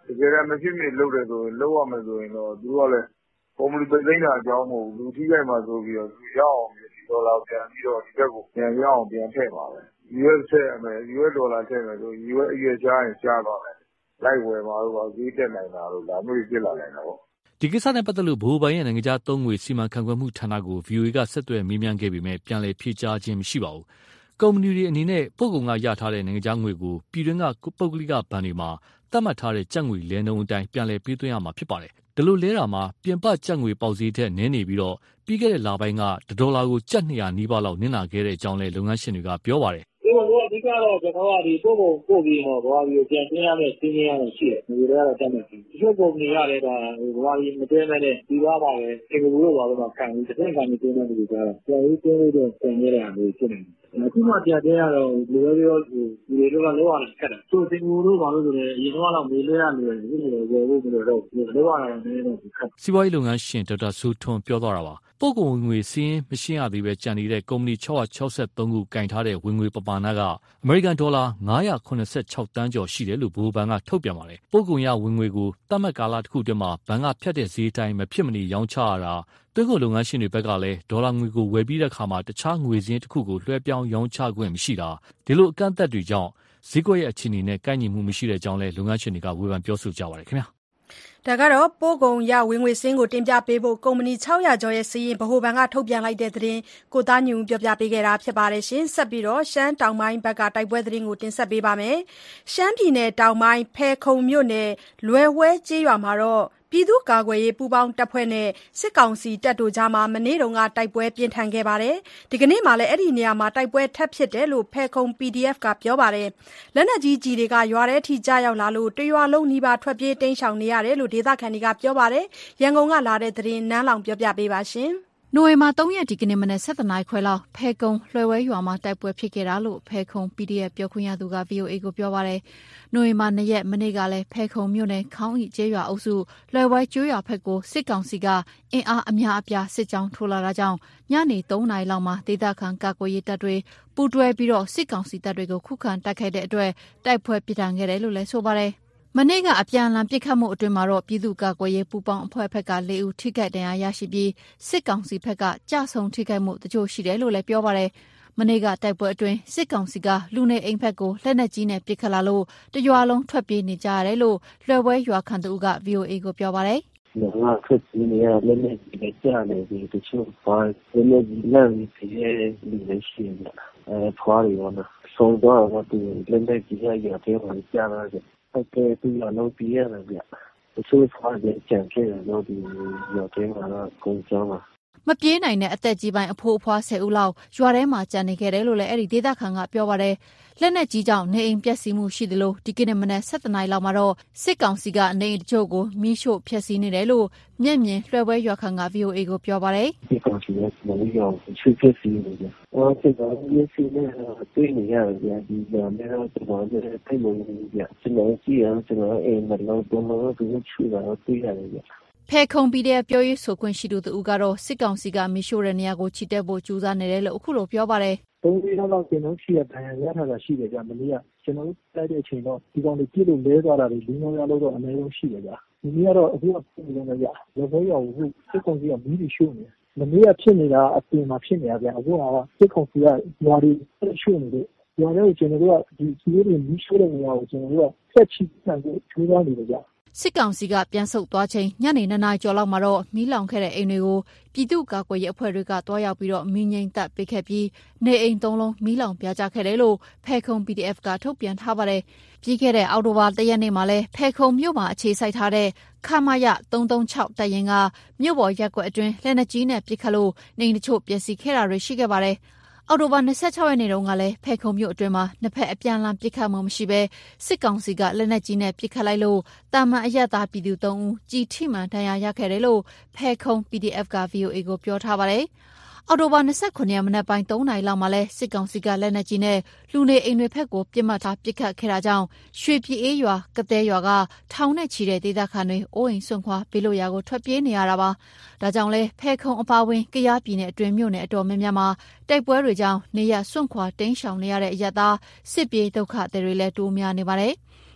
Speaker 7: တကယ်တမ်းမဖြစ်မနေလုပ်တယ်ဆိုရင်လုပ်ရမယ်ဆိုရင်တော့သူကလည်းကုမ္ပဏီပိတ်သိမ်းတာအကြောင်းမဟုတ်ဘူးလူထိခိုက်မှာဆိုပြီးတော့သူရအောင်ဒီဒေါ်လာပြန်ပြီးတော့ဒီဘက်ကိုပြန်ရအောင်ပြန်ထည့်ပါပဲ US ထည့်မယ် US ဒေါ်လာထည့်မယ်ဆို US အရွယ်ချရင်ရှားသွားတယ်လိုက်ဝယ်မှာတော့ဈေးတက်နိုင်တာလို့ဒါမျိုးဖြစ်လာနိုင်တာပေါ့
Speaker 6: ဒီကိစ္စနဲ့ပတ်သက်လို့ဗဟိုဘဏ်ရဲ့နိုင်ငံခြားသုံးငွေစီမံခန့်ခွဲမှုဌာနကို VOA ကဆက်သွယ်မေးမြန်းခဲ့ပေမဲ့ပြန်လည်ဖြေကြားခြင်းမရှိပါဘူး။ကုမ္ပဏီတွေအနေနဲ့ပို့ကုန်ကရထားတဲ့နိုင်ငံခြားငွေကိုပြည်တွင်းကပုဂ္ဂလိကဘဏ်တွေမှာသတ်မှတ်ထားတဲ့ကျပ်ငွေလဲနှုန်းအတိုင်းပြန်လည်ပေးသွင်းရမှာဖြစ်ပါတယ်။ဒီလိုလဲတာမှာပြင်ပကျပ်ငွေပေါက်ဈေးထက်နည်းနေပြီးတော့ပြီးခဲ့တဲ့လပိုင်းကဒေါ်လာကိုကျပ်200နီးပါးလောက်နစ်နာခဲ့တဲ့အကြောင်းလဲလုပ်ငန်းရှင်တွေကပြောပါတယ်
Speaker 8: ဒီလိုအဓိကတော့ကျွန်တော်ကဒီပို့ကုန်ပို့ပြီးတော့ဘာလို့ပြန်သွင်းရမယ်စီးနေရမယ်ရှိတယ်ဒီလိုကတော့တတ်မှတ်ပြီဒီလိုပုံနေရတယ်ဒါဘာလို့မတွဲမဲ့နဲ့ဒီကားပါလေအင်္ဂလိပ်လိုပါတော့ခံပြီးတစ်ခါမှတွင်းနေတယ်ကြတော့ပြန်ပြီးတွင်းလို့တော့ပြန်ရတာမျိုးဖြစ်နေတယ်အခုမှပြန်သွင်းရတော့လိုပဲပြောဒီလိုတော့လောက်ရတယ်ခက်တယ်သူစင်ကူလို့ဘာလို့ဆိုလဲအရင်ကတော့မေးလဲရတယ်ဒီလိုဝယ်ဖို့မလိုတော့လောက်ရတာနည်းနည်းခက်
Speaker 6: စီးပွားရေးလုပ်ငန်းရှင်ဒေါက်တာဆူထွန်းပြောသွားတာပါပို့ကုန်ငွေစင်းမရှင်းရသေးပဲကြံနေတဲ့ကုမ္ပဏီ663ခုကင်ထားတဲ့ဝင်ငွေပမာဏကအမေရိကန်ဒေါ်လာ986တန်းကျော်ရှိတယ်လို့ဗဟိုဘဏ်ကထုတ်ပြန်ပါတယ်။ပို့ကုန်ရဝင်ငွေကိုသတ်မှတ်ကာလတစ်ခုတည်းမှာဘဏ်ကဖြတ်တဲ့ဈေးတိုင်းမဖြစ်မနေရောင်းချရတာသွင်းကုန်လုပ်ငန်းရှင်တွေဘက်ကလည်းဒေါ်လာငွေကိုဝယ်ပြီးတဲ့အခါမှာတခြားငွေစင်းတစ်ခုကိုလွှဲပြောင်းရောင်းချခွင့်မရှိတာဒီလိုအကန့်အသတ်တွေကြောင့်ဈေးကွက်ရဲ့အခြေအနေနဲ့ကိုက်ညီမှုမရှိတဲ့အကြောင်းလဲလုပ်ငန်းရှင်တွေကဝေဖန်ပြောဆိုကြပါတယ်ခင်ဗျာ
Speaker 2: ဒါကတော့ပို့ကုန်ရဝင်ငွေစင်းကိုတင်ပြပေးဖို့ကုမ္ပဏီ600ကျော်ရဲ့စည်းရင်ဗဟိုဘဏ်ကထုတ်ပြန်လိုက်တဲ့သတင်းကိုသားညွန့်ပြောပြပေးခဲ့တာဖြစ်ပါတယ်ရှင်ဆက်ပြီးတော့ရှမ်းတောင်ပိုင်းဘက်ကတိုက်ပွဲသတင်းကိုတင်ဆက်ပေးပါမယ်ရှမ်းပြည်နယ်တောင်ပိုင်းဖဲခုံမြို့နယ်လွယ်ဝဲကျေးရွာမှာတော့ပြည်သူ့ကာကွယ်ရေးပူးပေါင်းတပ်ဖွဲ့နဲ့စစ်ကောင်စီတပ်တို့ကြားမနေ့တုန်းကတိုက်ပွဲပြင်းထန်ခဲ့ပါတယ်။ဒီကနေ့မှလည်းအဲ့ဒီနေရာမှာတိုက်ပွဲထပ်ဖြစ်တယ်လို့ဖဲခုံ PDF ကပြောပါတယ်။လက်နက်ကြီးကြီးတွေကရွာထဲထိကြားရောက်လာလို့တရွာလုံးနီးပါးထွက်ပြေးတိမ်းရှောင်နေရတယ်လို့ဒေသခံတွေကပြောပါတယ်။ရန်ကုန်ကလာတဲ့သတင်းနန်းလောင်ပြောပြပေးပါရှင်။
Speaker 9: နိုဝင်ဘာ3ရက်ဒီကနေ့မနက်7:00နာရီခွဲလောက်ဖဲကုံလွှဲဝဲရွာမှာတိုက်ပွဲဖြစ်ခဲ့တာလို့ဖဲခုံ PDF ပြောခွင့်ရသူက VOA ကိုပြောပါတယ်။နိုဝင်ဘာ2ရက်မနေ့ကလည်းဖဲခုံမြို့နယ်ခေါင်းဤကျေးရွာအုပ်စုလွှဲဝဲကျွေးရွာဘက်ကိုစစ်ကောင်စီကအင်အားအများအပြားစစ်ကြောင်းထိုးလာတာကြောင့်ညနေ3နာရီလောက်မှာဒေသခံကာကွယ်ရေးတပ်တွေပူးတွဲပြီးတော့စစ်ကောင်စီတပ်တွေကိုခုခံတိုက်ခိုက်တဲ့အတွက်တိုက်ပွဲပြစ်ဒဏ်ခဲ့တယ်လို့လည်းဆိုပါတယ်။မနေ့ကအပြန်အလှန်ပစ်ခတ်မှုအတွင်းမှာတော့ပြည်သူ့ကာကွယ်ရေးပူးပေါင်းအဖွဲ့ဘက်က4ဦးထိခိုက်ဒဏ်ရာရရှိပြီးစစ်ကောင်စီဘက်ကကြဆုံထိခိုက်မှုတချို့ရှိတယ်လို့လည်းပြောပါတယ်။မနေ့ကတိုက်ပွဲအတွင်းစစ်ကောင်စီကလူနေအိမ်ဘက်ကိုလက်နက်ကြီးနဲ့ပစ်ခတ်လာလို့တရွာလုံးထွက်ပြေးနေကြရတယ်လို့လွှဲဝဲရွာခံသူက VOA ကိုပြောပါတယ်
Speaker 10: ။ငါထွက်ပြေးနေရလက်နက်ကြီးနဲ့ကြားနေပြီးတချို့ဘာလက်နက်ကြီးလမ်းပြီးရဲ့လူတွေရှိနေတယ်။ဖွားတွေတော့ဆုံးတော့သူလက်နက်ကြီးရရတဲ့ဘာကြားရတယ်ဟုတ်ကဲ့ဒီလိုပြရတယ်ဗျတချို့ဖွားတဲ့ကြံခဲ့တော့ဒီရောတဲမှာကုန်ကြောင်းပါ
Speaker 9: မပြေးနိုင်တဲ့အသက်ကြီးပိုင်းအဖိုးအဖွား10ဦးလောက်ရွာထဲမှာကြံနေခဲ့တယ်လို့လည်းအဲ့ဒီဒေသခံကပြောပါတယ်လက်နက်ကြီးကြောင့်နေအိမ်ပျက်စီးမှုရှိတယ်လို့ဒီကနေ့မနက်7:00နာရီလောက်မှာတော့စစ်ကောင်စီကနေအိမ်တချို့ကိုမီးရှို့ဖျက်ဆီးနေတယ်လို့မျက်မြင်လွှဲပွဲရွာခံက VOA ကိုပြောပါတယ်
Speaker 10: စစ်ကောင်စီကလည်းရောရှို့ဖျက်ဆီးနေတယ်စစ်ကောင်စီရဲ့စီးနဲ့တွေ့နေရတယ်ဒီကနေ့တော့ကျွန်တော်တို့ထိုင်နေကြကျွန်တော်ကြည့်အောင်ကျွန်တော်အိမ်မှာတော့ဘုံတော့သူချူတာတော့တွေ့ရတယ်ဗျ
Speaker 9: ဖဲခုံပြီးတဲ့ပြောရေးဆိုခွင့်ရှိသူတို့ကတော့စစ်ကောင်စီကမီးရှို့တဲ့နေရာကိုချီတက်ဖို့ကြိုးစားနေတယ်လို့အခုလိုပြောပါတယ်
Speaker 8: ။3ရက်လောက်ကျွန်တော်ရှိရတဲ့ရထားတာရှိတယ်ကြာမနေ့ကကျွန်တော်တိုက်တဲ့အချိန်တော့ဒီကောင်တွေပြစ်လို့လဲသွားတာတွေလူမျိုးများလို့တော့အနည်းဆုံးရှိတယ်ကြာ။ဒီနေ့ကတော့အခုကပြည်လုံးလည်းကြာ။လောဘောရောအခုစစ်ကောင်စီကမီးတွေရှို့နေတယ်။မနေ့ကဖြစ်နေတာအပြင်မှာဖြစ်နေတာကြာအခုကစစ်ကောင်စီကရွာတွေရှို့နေတယ်။ရွာတွေကိုကျွန်တော်တို့ကဒီစီးရီးတွေမီးရှို့တဲ့နေရာကိုကျွန်တော်တို့ကဆက်ချီနိုင်ဖို့ကြိုးစားနေတယ်ကြာ။
Speaker 9: စစ်ကောင်စီကပြန်ဆုတ်သွားချိန်ညနေ2နာရီကျော်လောက်မှာတော့မီးလောင်ခဲ့တဲ့အိမ်တွေကိုပြည်သူ့ကာကွယ်ရေးအဖွဲ့တွေကတွားရောက်ပြီးတော့မီးငိမ့်တပ်ပစ်ခဲ့ပြီးနေအိမ်3လုံးမီးလောင်ပြာကျခဲ့တယ်လို့ဖဲခုံ PDF ကထုတ်ပြန်ထားပါတယ်။ပြီးခဲ့တဲ့အောက်တိုဘာ1ရက်နေ့မှာလဲဖဲခုံမြို့မှာအခြေစိုက်ထားတဲ့ခမရ336တပ်ရင်းကမြို့ပေါ်ရက်ကွက်အတွင်းလက်နက်ကြီးနဲ့ပစ်ခတ်လို့နေအိမ်တချို့ပျက်စီးခဲ့တာတွေရှိခဲ့ပါတယ်။အော်တိုဘာ26ရက်နေ့တုန်းကလည်းဖဲခုံမြို့အတွင်းမှာနှစ်ဖက်အပြန်အလှန်ပစ်ခတ်မှုမရှိဘဲစစ်ကောင်စီကလက်နက်ကြီးနဲ့ပစ်ခတ်လိုက်လို့တာမန်အရက်သားပြည်သူ3ဦးကြီးထိမှန်ဒဏ်ရာရခဲ့တယ်လို့ဖဲခုံ PDF က VOA ကိုပြောထားပါတယ်။အော်တိုဘာ29ရက်မနက်ပိုင်း3နာရီလောက်မှာလဲစစ်ကောင်စီကလက်နက်ကြီးနဲ့လူနေအိမ်တွေဘက်ကိုပြစ်မှတ်ထားပစ်ခတ်ခဲ့တာကြောင့်ရွှေပြည်အေးရွာကတဲရွာကထောင်နဲ့ချီတဲ့ဒေသခံတွေအိုးအိမ်စွန့်ခွာပေးလို့ရာကိုထွက်ပြေးနေရတာပါ။ဒါကြောင့်လဲဖဲခုံအပါဝင်ကယားပြည်နယ်အတွင်းမြို့နယ်အတော်များများမှာတိုက်ပွဲတွေကြောင့်နေရစွန့်ခွာတိမ်းရှောင်နေရတဲ့အရက်သားစစ်ပြေးဒုက္ခတွေလည်းတိုးများနေပါတယ်။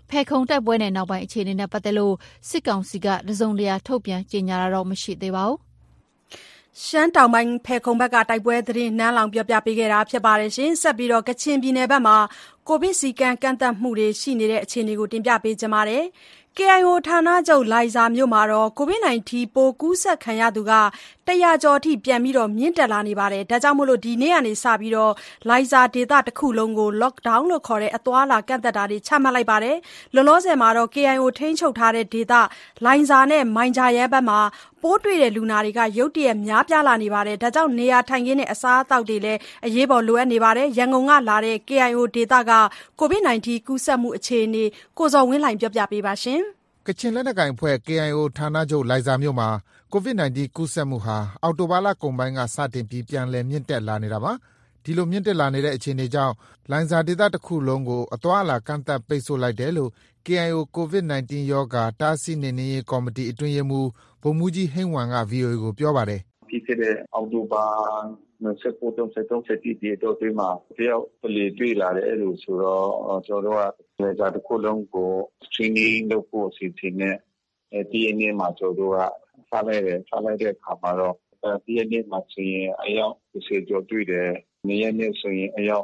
Speaker 9: ဖယ်ခုံတိုက်ပွဲနဲ့နောက်ပိုင်းအခြေအနေနဲ့ပတ်သက်လို့စစ်ကောင်စီကတစုံတရာထုတ်ပြန်ကြေညာတာတော့မရှိသေးပါဘူး
Speaker 2: ။ရှမ်းတောင်ပိုင်းဖယ်ခုံဘက်ကတိုက်ပွဲသတင်းနန်းလောင်ပြောပြပေးခဲ့တာဖြစ်ပါတယ်ရှင်။ဆက်ပြီးတော့ကချင်ပြည်နယ်ဘက်မှာကိုဗစ်စည်းကမ်းကန့်သတ်မှုတွေရှိနေတဲ့အခြေအနေကိုတင်ပြပေးကြပါမယ်။ KIO ဌာနချုပ်လိုင်ဇာမြို့မှာတော့ COVID-19 ပိုးကူးစက်ခံရသူ100 ကျော်အထိပြန်ပြီးမြင့်တက်လာနေပါတယ်။ဒါကြောင့်ဒီနေ့ကနေစပြီးလိုင်ဇာဒေသတစ်ခုလုံးကို Lockdown လို့ခေါ်တဲ့အသွားအလာကန့်သတ်တာတွေချမှတ်လိုက်ပါတယ်။လောလောဆယ်မှာတော့ KIO ထိန်းချုပ်ထားတဲ့ဒေသလိုင်ဇာနဲ့မိုင်ဂျာယန်ဘက်မှာပိုးတွေ့တဲ့လူနာတွေကရုတ်တရက်များပြားလာနေပါတယ်။ဒါကြောင့်နေရာထိုင်ခင်းနဲ့အစားအသောက်တွေလည်းအရေးပေါ်လိုအပ်နေပါတယ်။ရန်ကုန်ကလာတဲ့ KIO ဒေသက COVID-19 ကူးစက်မှုအခြေအနေကိုဇော်ဝင်းလှိုင်ပြောပြပေးပါရှင်
Speaker 11: ။ကချင်လက်နက်ကိုင်အဖွဲ့ KIO ဌာနချုပ်လိုင်ဇာမြို့မှာ COVID-19 ကူးစက်မှုဟာအောက်တိုဘာလကုန်ပိုင်းကစတင်ပြီးပြန်လည်မြင့်တက်လာနေတာပါ။ဒီလိုမြင့်တက်လာနေတဲ့အခြေအနေကြောင့်လိုင်ဇာဒေသတစ်ခုလုံးကိုအသွားအလာကန့်သတ်ပိတ်ဆို့လိုက်တယ်လို့ KIO COVID-19 ရောဂါတားဆီးနှိမ်နင်းရေးကော်မတီအတွင်းရေးမှူးဗိုလ်မှူးကြီးဟိန်းဝမ်က VOA ကိုပြောပါတယ်
Speaker 12: ။ပြီးခဲ့တဲ့အောက်တိုဘာ29 30 31ဒီတော့ဒီမှာတယောက်တွေ့လာတယ်အဲ့လိုဆိုတော့ကျွန်တော်တို့ကတစ်ခုလုံးကို screening လုပ်ဖို့အစီအစဉ်နဲ့ဒီနေ့မှာကျွန်တော်တို့ကစားလိုက်တဲ့အခါမှာတော့ဒီနေ့မှာဆိုရင်အယောက်30ကျော်တွေ့တယ်နေ့ရက်နေ့ဆိုရင်အယောက်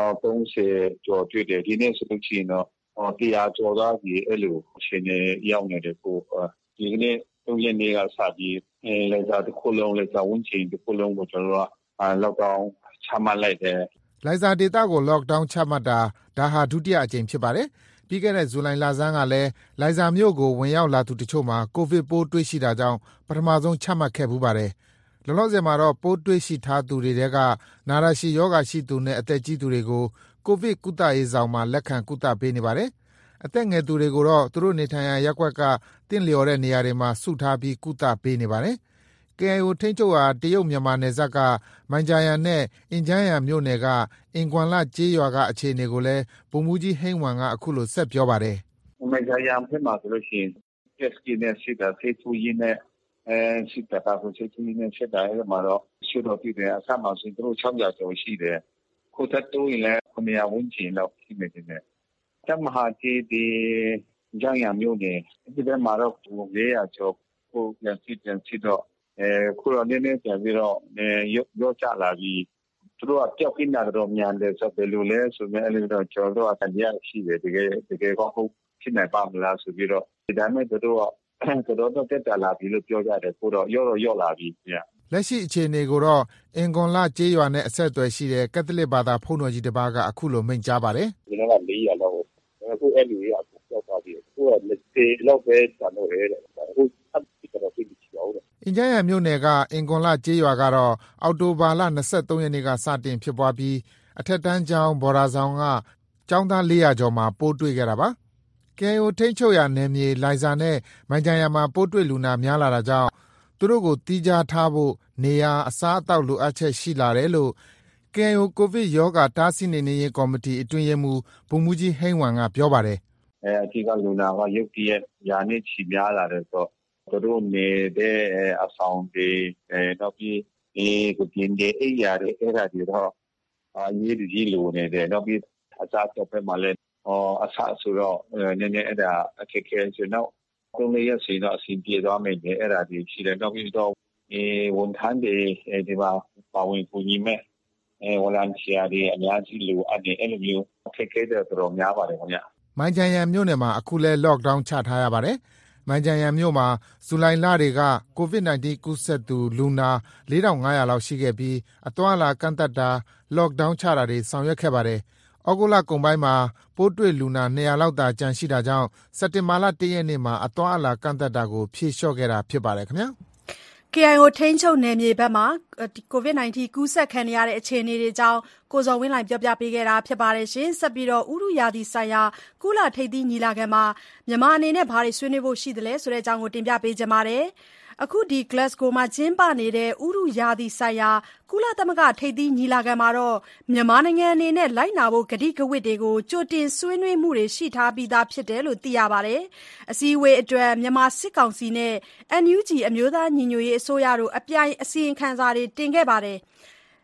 Speaker 12: 30ကျော်တွေ့တယ်ဒီနေ့ဆိုလို့ရှိရင်တော့100ကျော်သွားပြီအဲ့လိုအချိန်နဲ့ရောက်နေတယ်ကိုဒီနေ့3ရက်နေ့ကစပြီးလေသာတစ်ခုလုံးလေသာဝန်ချင်းတစ်ခုလုံးကိုကျွန်တော်တို့ကlockdown ချမှတ်လိုက်တယ်
Speaker 11: လိုင်ဇာဒေသကို lockdown ချမှတ်တာဒါဟာဒုတိယအကြိမ်ဖြစ်ပါတယ်ပြီးခဲ့တဲ့ဇူလိုင်လဆန်းကလည်းလိုင်ဇာမြို့ကိုဝင်ရောက်လာသူတချို့မှာကိုဗစ်ပိုးတွေ့ရှိတာကြောင့်ပထမဆုံးချမှတ်ခဲ့ပူးပါတယ်လောလောဆယ်မှာတော့ပိုးတွေ့ရှိထားသူတွေထဲကနာတာရှည်ရောဂါရှိသူနဲ့အသက်ကြီးသူတွေကိုကိုဗစ်ကုသရေးဆောင်မှာလက်ခံကုသပေးနေပါတယ်အသက်ငယ်သူတွေကိုတော့သူတို့နေထိုင်ရာရပ်ကွက်ကတင့်လျော်တဲ့နေရာတွေမှာစုထားပြီးကုသပေးနေပါတယ်KIO ထိန်းချုပ်ဟာတရုတ်မြန်မာနယ်စပ်ကမိုင်ဂျာယန်နဲ့အင်ဂျန်းယန်မြို့နယ်ကအင်ကွမ်လကျေးရွာကအခြေအနေကိုလည်းဗိုလ်မှူးကြီးဟိန်းဝမ်ကအခုလိုဆက်ပြောပါတယ်
Speaker 12: မိုင်ဂျာယန်ဘက်မှာဆိုလို့ရှိရင် test နဲ့စစ်တာဆေးထိုးရင်းနဲ့စစ်တာပါဆေးထိုးရင်းနဲ့စစ်တာအဲ့မှာတော့ရှိတော့ပြည်တယ်အဆမှာဆိုသူတို့600ကျော်ရှိတယ်ခုထပ်တိုးရင်လည်း900ဝန်းကျင်လောက်ရှိနေတယ်တမဟာကြီးဒီဂျန်ယန်မြို့နယ်ဒီဘက်မှာတော့400ကျော်ကိုပြန်စစ်တော့ခုတော့နည်းနည်းပြန်ပြီးတော့ရောကြလာပြီးသူတို့ကကြောက်ခင်းတာတော့မြန်တယ်ဆိုတယ်လို့လဲဆိုမြဲအဲ့လိုတော့ကျော်တော့အတည်းရရှိတယ်တကယ်ကောဟုတ်ဖြစ်နိုင်ပါမလားဆိုပြီးတော့ဒီတိုင်းမဲ့သူတို့တော့တက်တာလာပြီလို့ပြောကြတယ်ခုတော့ရော့လာပြီည
Speaker 11: လက်ရှိအခြေအနေကိုတော့အင်ကွန်လကျေးရွာနဲ့အဆက်အသွယ်ရှိတဲ့ကက်သလစ်ဘာသာဘုန်းတော်ကြီးတစ်ပါးကအခုလိုမိန့်ကြားပါတယ်
Speaker 12: ကျွန်တော်က400လောက်အခုအဲ့လူကြီးအခုကြောက်သွားပြီခုက30လောက်ပဲတန်တော့ရဲတယ်အခု
Speaker 11: အင်ဂျန်ယန်မြို့နယ်ကအင်ကွန်လကျေးရွာကတော့အောက်တိုဘာလ23ရက်နေ့ကစတင်ဖြစ်ပွားပြီးအထက်တန်းကျောင်းဘော်ဒါဆောင်ကကျောင်းသား400ကျော်မှာပိုးတွေ့ခဲ့တာပါ။ KIO ထိန်းချုပ်ရာနယ်မြေလိုင်ဇာနဲ့မိုင်ဂျာယန်မှာပိုးတွေ့လူနာများလာတာကြောင့်သူတို့ကိုတီးခြားထားဖို့နေရာအစားအသောက်လိုအပ်ချက်ရှိလာတယ်လို့ KIO ကိုဗစ်ရောဂါတားဆီးနှိမ်နင်းရေးကော်မတီအတွင်းရေးမှူးဗိုလ်မှူးကြီးဟိန်းဝမ်ကပြောပါတယ်
Speaker 12: ။အကြီးကလူနာကရုတ်တရက်ယာနဲ့ချီများလာတယ်ဆိုသူတို့နေတဲ့အဆောင်တွေနောက်ပြီးကိုပြင်းတဲ့အိယာတွေအဲ့ဒါတွေတော့ရေးကြီးလိုနေတယ်နောက်ပြီးအစားတော့ပဲမှလည်းအစားဆိုတော့နည်းနည်းအဲ့ဒါအခက်ခဲဆိုတော့ကိုယ်ရဲ့စီတော့အစီပြေသွားမယ်အဲ့ဒါတွေရှိတယ်နောက်ပြီးတော့ဝန်ထမ်းတွေဒီမှာပါဝင်ကူညီမဲ့ဝန်ထမ်းချာတွေအများကြီးလိုအပ်နေအဲ့လိုမျိုးအခက်ခဲတဲ့တော်များပါတယ်ခင်ဗျ
Speaker 11: မိုင်ဂျန်ယန်မြို့နယ်မှာအခုလဲ lockdown ချထားရပါတယ်မိုင်ဂျန်ယန်မြို့မှာဇူလိုင်လတွေက COVID-19 ကူးစက်သူလူနာ4500လောက်ရှိခဲ့ပြီးအသွားအလာကန့်သတ်တာ lockdown ချတာတွေဆောင်ရွက်ခဲ့ပါတယ်။ဩဂုတ်လကုန်ပိုင်းမှာပိုးတွေ့လူနာ200လောက်သာကျန်ရှိတာကြောင့်စက်တင်ဘာလ1ရက်နေ့မှာအသွားအလာကန့်သတ်တာကိုဖြေလျှော့ခဲ့တာဖြစ်ပါတယ်ခင်ဗျာ။
Speaker 2: KIO ထိန်းချုပ်နယ်မြေဘက်မှာ COVID-19 ကူးစက်ခံရတဲ့အခြေအနေတွေအကြောင်းကိုဇော်ဝင်းလှိုင်ပြောပြပေးခဲ့တာဖြစ်ပါတယ်ရှင်။ဆက်ပြီးတော့ဥရုရာသီဆိုင်ရာကုလထိပ်သီးညီလာခံမှာမြန်မာအနေနဲ့ဘာတွေဆွေးနွေးဖို့ရှိသလဲဆိုတဲ့အကြောင်းကိုတင်ပြပေးကြပါမယ်။အခုဒီ Glasgow မှာကျင်းပနေတဲ့ဥရုရာသီဆိုင်ရာကုလသမဂ္ဂထိပ်သီးညီလာခံမှာတော့မြန်မာနိုင်ငံအနေနဲ့လိုက်နာဖို့ကတိကဝတ်တွေကိုကြိုတင်ဆွေးနွေးမှုတွေရှိထားပြီးသားဖြစ်တယ်လို့သိရပါတယ်။အစည်းအဝေးအတွက်မြန်မာစစ်ကောင်စီနဲ့ NUG အမျိုးသားညီညွတ်ရေးအစိုးရတို့အပြိုင်အစီရင်ခံစာတွေတင်ခဲ့ပါတယ်။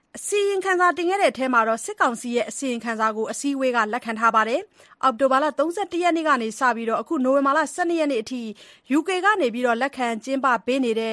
Speaker 2: အစီရင်ခံစာတင်ခဲ့တဲ့အထဲမှာတော့စစ်ကောင်စီရဲ့အစီရင်ခံစာကိုအစည်းအဝေးကလက်ခံထားပါတယ်။အောက်တိုဘာလ31ရက်နေ့ကနေစပြီးတော့အခုနိုဝင်ဘာလ12ရက်နေ့အထိ UK ကနေပြီးတော့လက်ခံကျင်းပပေးနေတဲ့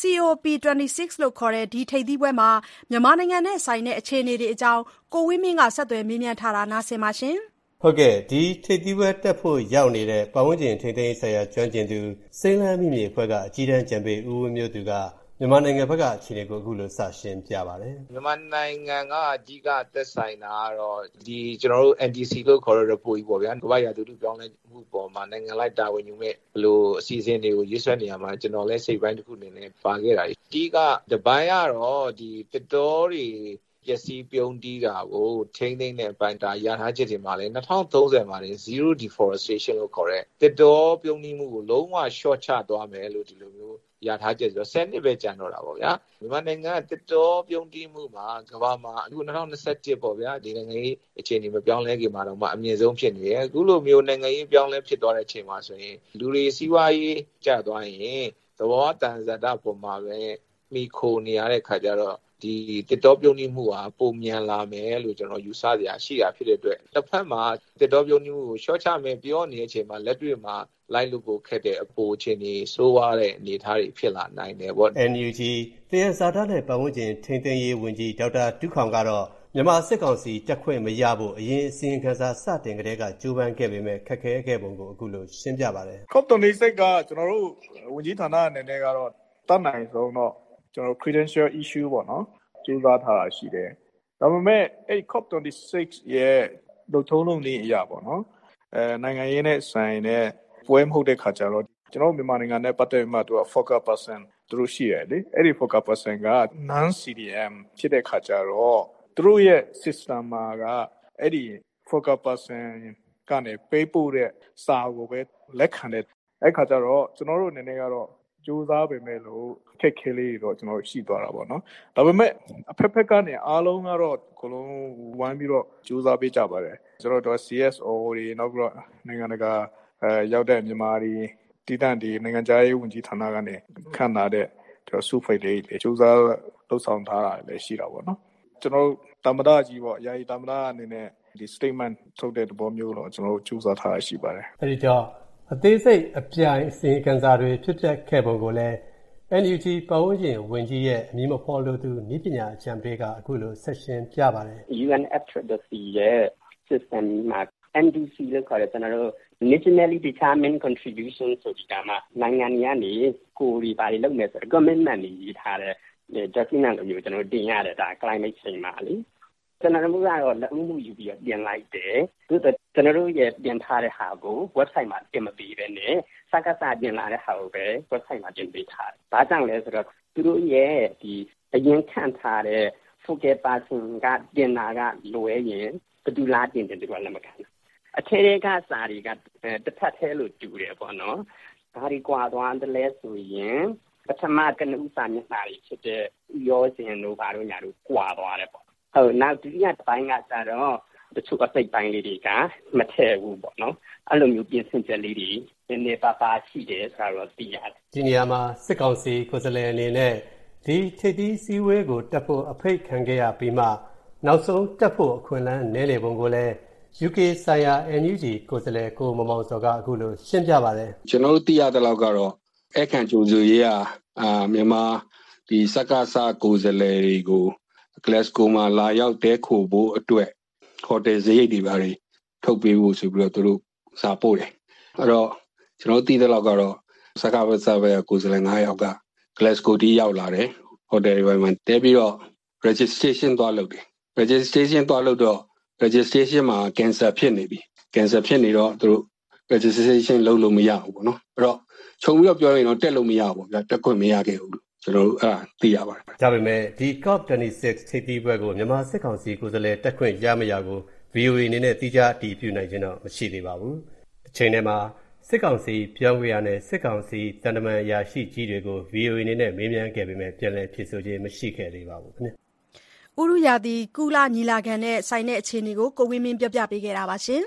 Speaker 2: COP26 လို့ခေါ်တဲ့ဒီထိပ်သီးပွဲမှာမြန်မာနိုင်ငံနဲ့ဆိုင်တဲ့အခြေအနေတွေအကြောင်းကိုဝင်းမင်းကဆက်သွယ်မေးမြန်းထားတာနားဆင်ပါရှင်။
Speaker 13: ဟုတ်ကဲ့ဒီထိပ်သီးပွဲတက်ဖို့ရောက်နေတဲ့ပတ်ဝန်းကျင်ထိန်းသိမ်းရေးဆိုင်ရာကျွမ်းကျင်သူစိမ်းလန်းမိမြေအဖွဲ့ကအကြီးတန်းကြံပေးဦးဝင်းမျိုးသူကမြန်မာနိုင်ငံဘက်ကအခြေအနေကိုအခုလိုစရှင်းပြပါတယ်
Speaker 14: မြန်မာနိုင်ငံကအကြီးကသက်ဆိုင်တာကတော့ဒီကျွန်တော်တို့ NDC လို့ခေါ်တဲ့ report ကြီးပေါ့ဗျာကမ္ဘာရာသီဥတုပြောင်းလဲမှုပေါ်မှာနိုင်ငံလိုက်တာဝန်ယူမဲ့ဘလို့အစီအစဉ်တွေကိုရေးဆွဲနေရမှာကျွန်တော်လည်းစိတ်ပိုင်းတစ်ခုအနေနဲ့ပါခဲ့တာအကြီးကတပိုင်းကတော့ဒီတစ်တော်တွေပျက်စီးပြုန်းတီးတာကိုထိန်းသိမ်းတဲ့အပိုင်းဒါရထားချက်တွေမှာလည်း2030မှာလည်း zero deforestation လို့ခေါ်တဲ့တစ်တော်ပြုန်းတီးမှုကိုလုံးဝ short ချသွားမယ်လို့ဒီလိုမျိုးရထားချက်ဆိုတော့10နှစ်ပဲကျန်တော့တာပေါ့ဗျာမြန်မာနိုင်ငံကတစ်တော်ပြုန်းတီးမှုမှာကမ္ဘာမှာအခု2021ပေါ့ဗျာဒီနိုင်ငံရေးအခြေအနေမပြောင်းလဲခင်မှာတော့မှအမြင့်ဆုံးဖြစ်နေတယ်အခုလိုမျိုးနိုင်ငံရေးပြောင်းလဲဖြစ်သွားတဲ့အချိန်မှာဆိုရင်လူတွေစီးပွားရေးကျသွားရင်သဘောတန်ဇာတပုံမှာပဲမိခိုနေရတဲ့ခါကျတော့ဒီတစ်တော်ပြုံးနှီးမှုဟာပုံမြန်လာမယ်လို့ကျွန်တော်ယူဆစရာရှိတာဖြစ်တဲ့အတွက်တစ်ဖက်မှာတစ်တော်ပြုံးနှီးမှုကိုရှော့ချမယ်ပြောနေတဲ့အချိန်မှာလက်တွေ့မှာလိုက်လို့ကိုခက်တဲ့အပိုးချင်းတွေစိုးရတဲ့အနေအထားတွေဖြစ်လာနိုင်တယ်ပေါ့
Speaker 13: NUG တရားစာသားနဲ့ပတ်ဝန်းကျင်ထိန်းသိမ်းရေးဝန်ကြီးဒေါက်တာတူးခေါင်ကတော့မြန်မာစစ်ကောင်စီတက်ခွင့်မရဖို့အရင်အစီရင်ခံစာစတင်ကတည်းကကြိုးပမ်းခဲ့ပေမဲ့ခက်ခဲခဲ့ပုံကိုအခုလိုရှင်းပြပါတယ်
Speaker 15: COP26 ကကျွန်တော်တို့ဝန်ကြီးဌာနအနေနဲ့ကတော့တတ်နိုင်ဆုံးတော့ကျွန်တော် credential issue ပေါ့နော်ကျူးစားထားတာရှိတယ်ဒါပေမဲ့အဲ့ COP26 ရဲ့လုပ်ထုံးလုပ်နည်းအရာပေါ့နော်နိုင်ငံရေးနဲ့ဆိုင်တဲ့ပွဲမဟုတ်တဲ့ခါကျတော့ကျွန်တော်မြန်မာနိုင်ငံနဲ့ပတ်သက်ပြီးမှသူက focus person သူတို့ရှိတယ်လေအဲ့ဒီ focus person က non CDM ဖြစ်တဲ့ခါကျတော့သူတို့ရဲ့ system မှာကအဲ့ဒီ focus person ကနေပေးပို့တဲ့စာကိုပဲလက်ခံတဲ့အဲ့ခါကျတော့ကျွန်တော်တို့အနေနဲ့ကတော့ကြိုးစားပေမဲ့လို့ခက်ခဲလေးတော့ကျွန်တော်ရှိသွားတာပေါ့နော်ဒါပေမဲ့အဖက်ဖက်ကနေအားလုံးကတော့ကိုလုံးဝိုင်းပြီးတော့ကြိုးစားပေးကြပါတယ်ကျွန်တော်တို့ CSO တွေနောက်ပြီးတော့နိုင်ငံတကာရောက်တဲ့မြန်မာတွေတည်တံ့ဒီနိုင်ငံခြားရေးဝန်ကြီးဌာနကနေခန့်လာတဲ့စုဖိတ်လေးကြိုးစားလှုပ်ဆောင်ထားတာလည်းရှိတာပေါ့နော်ကျွန်တော်တမ္မဒကြီးပေါ့ယာယီတမ္မဒအနေနဲ့ဒီ statement ထုတ်တဲ့သဘောမျိုးတော့ကျွန်တော်ကြိုးစားထားရှိပါတယ်
Speaker 13: အဲဒီတော့အသေးစိတ်အပြိုင်အစီရင်ခံစာတွေဖြစ်ပျက်ခဲ့ပုံကိုလည်း NUG ပတ်ဝန်းကျင်ဝန်ကြီးရဲ့အမည်မဖော်လို့သူနည်းပညာအကြံပေးကအခုလိုဆက်ရှင်းပြပါတယ်
Speaker 16: UNFCCC ရဲ့ system မှာ NDC လို့ခေါ်တဲ့ကျွန်တော်တို့ nationally determined contribution ဆိုဒီကမှာနိုင်ငံတွေကနေကိုယ်တွေပါတွေလုပ်နေဆိုတော့ commitment တွေရေးထားတဲ့ document လိုမျိုးကျွန်တော်တင်ရတယ်ဒါ climate change မှာလေကျွန်တော်တို့ကတော့လက်မှုယူပြီးပြင်လိုက်တယ်သူတို့ကျွန်တော်တို့ရဲ့ပြင်ထားတဲ့ဟာကို website မှာတင်မပေးဘဲနဲ့စကားစားပြင်လာတဲ့ဟာကိုပဲ website မှာတင်ပေးထားတယ်။ဘာကြောင့်လဲဆိုတော့သူတို့ရဲ့ဒီအရင်ခန့်ထားတဲ့ focus person ကတင်တာကလွယ်ရင်ဘယ်သူလားတင်တယ်သူကလည်းမခံဘူး။အထက်တွေကစာတွေကတစ်ဖက်ထဲလို့တူတယ်ပေါ့နော်။ဒါတွေကွာသွားတယ်လဲဆိုရင်ပထမကနဦးစာမျက်နှာတွေဖြစ်တဲ့ရောစင်တို့ဘာလို့ညာတို့ကွာသွားတယ်ပေါ့။ဟုတ်နောက်ဒုတိယပိုင်းကကျတော့တချို့အစိတ်ပိုင်းလေးတွေကမထည့်ဘူးပေါ့နော်အဲ့လိုမျိုးပြင်ဆင်ချက်လေးတွေနည်းနည်းပါးပါးရှိတယ်ဆိုတော့သိရတယ်
Speaker 13: ဒီနေရာမှာစစ်ကောင်စီကိုယ်စားလှယ်အနေနဲ့ဒီထိပ်သီးစည်းဝေးကိုတက်ဖို့အဖိတ်ခံခဲ့ရပြီးမှနောက်ဆုံးတက်ဖို့အခွင့်အလမ်းနည်းနေပုံကိုလည်း UK ဆိုင်ရာ NUG ကိုယ်စားလှယ်ကိုမောင်မောင်စောကအခုလိုရှင်းပြပါတယ်
Speaker 12: ကျွန်တော်တို့သိရတဲ့လောက်ကတော့အခန့်ကြိုဆိုရေးမြန်မာဒီစက္ကစကိုယ်စားလှယ်တွေကို Glasgow မှာလာရောက်တဲခိုဖို့အတွက်ဟိုတယ်ဈေးတွေပါတွေထုတ်ပေးဖို့ဆိုပြီးတော့သူတို့စာပို့တယ်အဲ့တော့ကျွန်တော်သိတဲ့လောက်ကတော့စကားပဲစာပဲကိုယ်စားလှယ်9ယောက်က Glasgow တီးရောက်လာတယ်ဟိုတယ်တွေမှာတဲပြီးတော့ registration သွားလုပ်တယ် registration သွားလုပ်တော့ registration မှာ cancel ဖြစ်နေပြီ cancel ဖြစ်နေတော့သူတို့ registration လုပ်လို့မရဘူးပေါ့နော်အဲ့တော့ခြုံပြီးတော့ပြောရင်တော့တက်လို့မရဘူးဗျာတက်ခွင့်မရခဲ့ဘူးကျွန်တော်တို့အဲ့ဒါသိရပါတယ်
Speaker 13: ဒါပေမဲ့ဒီ COP26 ထိပ်သီးပွဲကိုမြန်မာစစ်ကောင်စီကိုယ်စားလှယ်တက်ခွင့်ရမရကို VOA အနေနဲ့တိကျအတည်ပြုနိုင်ခြင်းတော့မရှိသေးပါဘူးအချိန်ထဲမှာစစ်ကောင်စီပြောင်းခွင့်ရတဲ့စစ်ကောင်စီတန်တမန်အရာရှိကြီးတွေကို VOA အနေနဲ့မေးမြန်းခဲ့ပေမဲ့ပြန်လည်ဖြေဆိုခြင်းမရှိခဲ့သေးပါဘူးခင်ဗျ
Speaker 2: ဥရုယာတီကုလညီလာခံနဲ့ဆိုင်တဲ့အခြေအနေကိုကိုဝင်းမင်းပြပြပေးခဲ့တာပါရှင်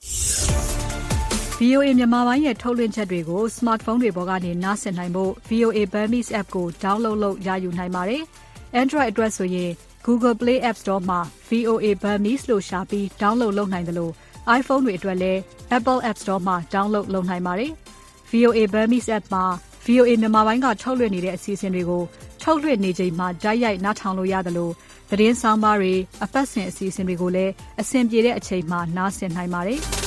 Speaker 9: VOA မြန်မာပိုင်းရဲ့ထုတ်လွှင့်ချက်တွေကို smartphone တွေပေါ်ကနေနားဆင်နိုင်ဖို့ VOA Burmese app ကို download လုပ်ရယူနိုင်ပါတယ်။ Android အတွက်ဆိုရင်
Speaker 17: Google Play App Store မှာ VOA Burmese လို့ရှာပြီး download လုပ်နိုင်တယ်လို့ iPhone တွေအတွက်လည်း Apple App Store မှာ download လုပ်နိုင်ပါတယ်။ VOA Burmese App မှာ VOA မြန်မာပိုင်းကထုတ်လွှင့်နေတဲ့အစီအစဉ်တွေကိုထုတ်လွှင့်နေချိန်မှာတိုက်ရိုက်နားထောင်လို့ရတယ်လို့သတင်းဆောင်ပါတွေအပတ်စဉ်အစီအစဉ်တွေကိုလည်းအဆင်ပြေတဲ့အချိန်မှာနားဆင်နိုင်ပါတယ်။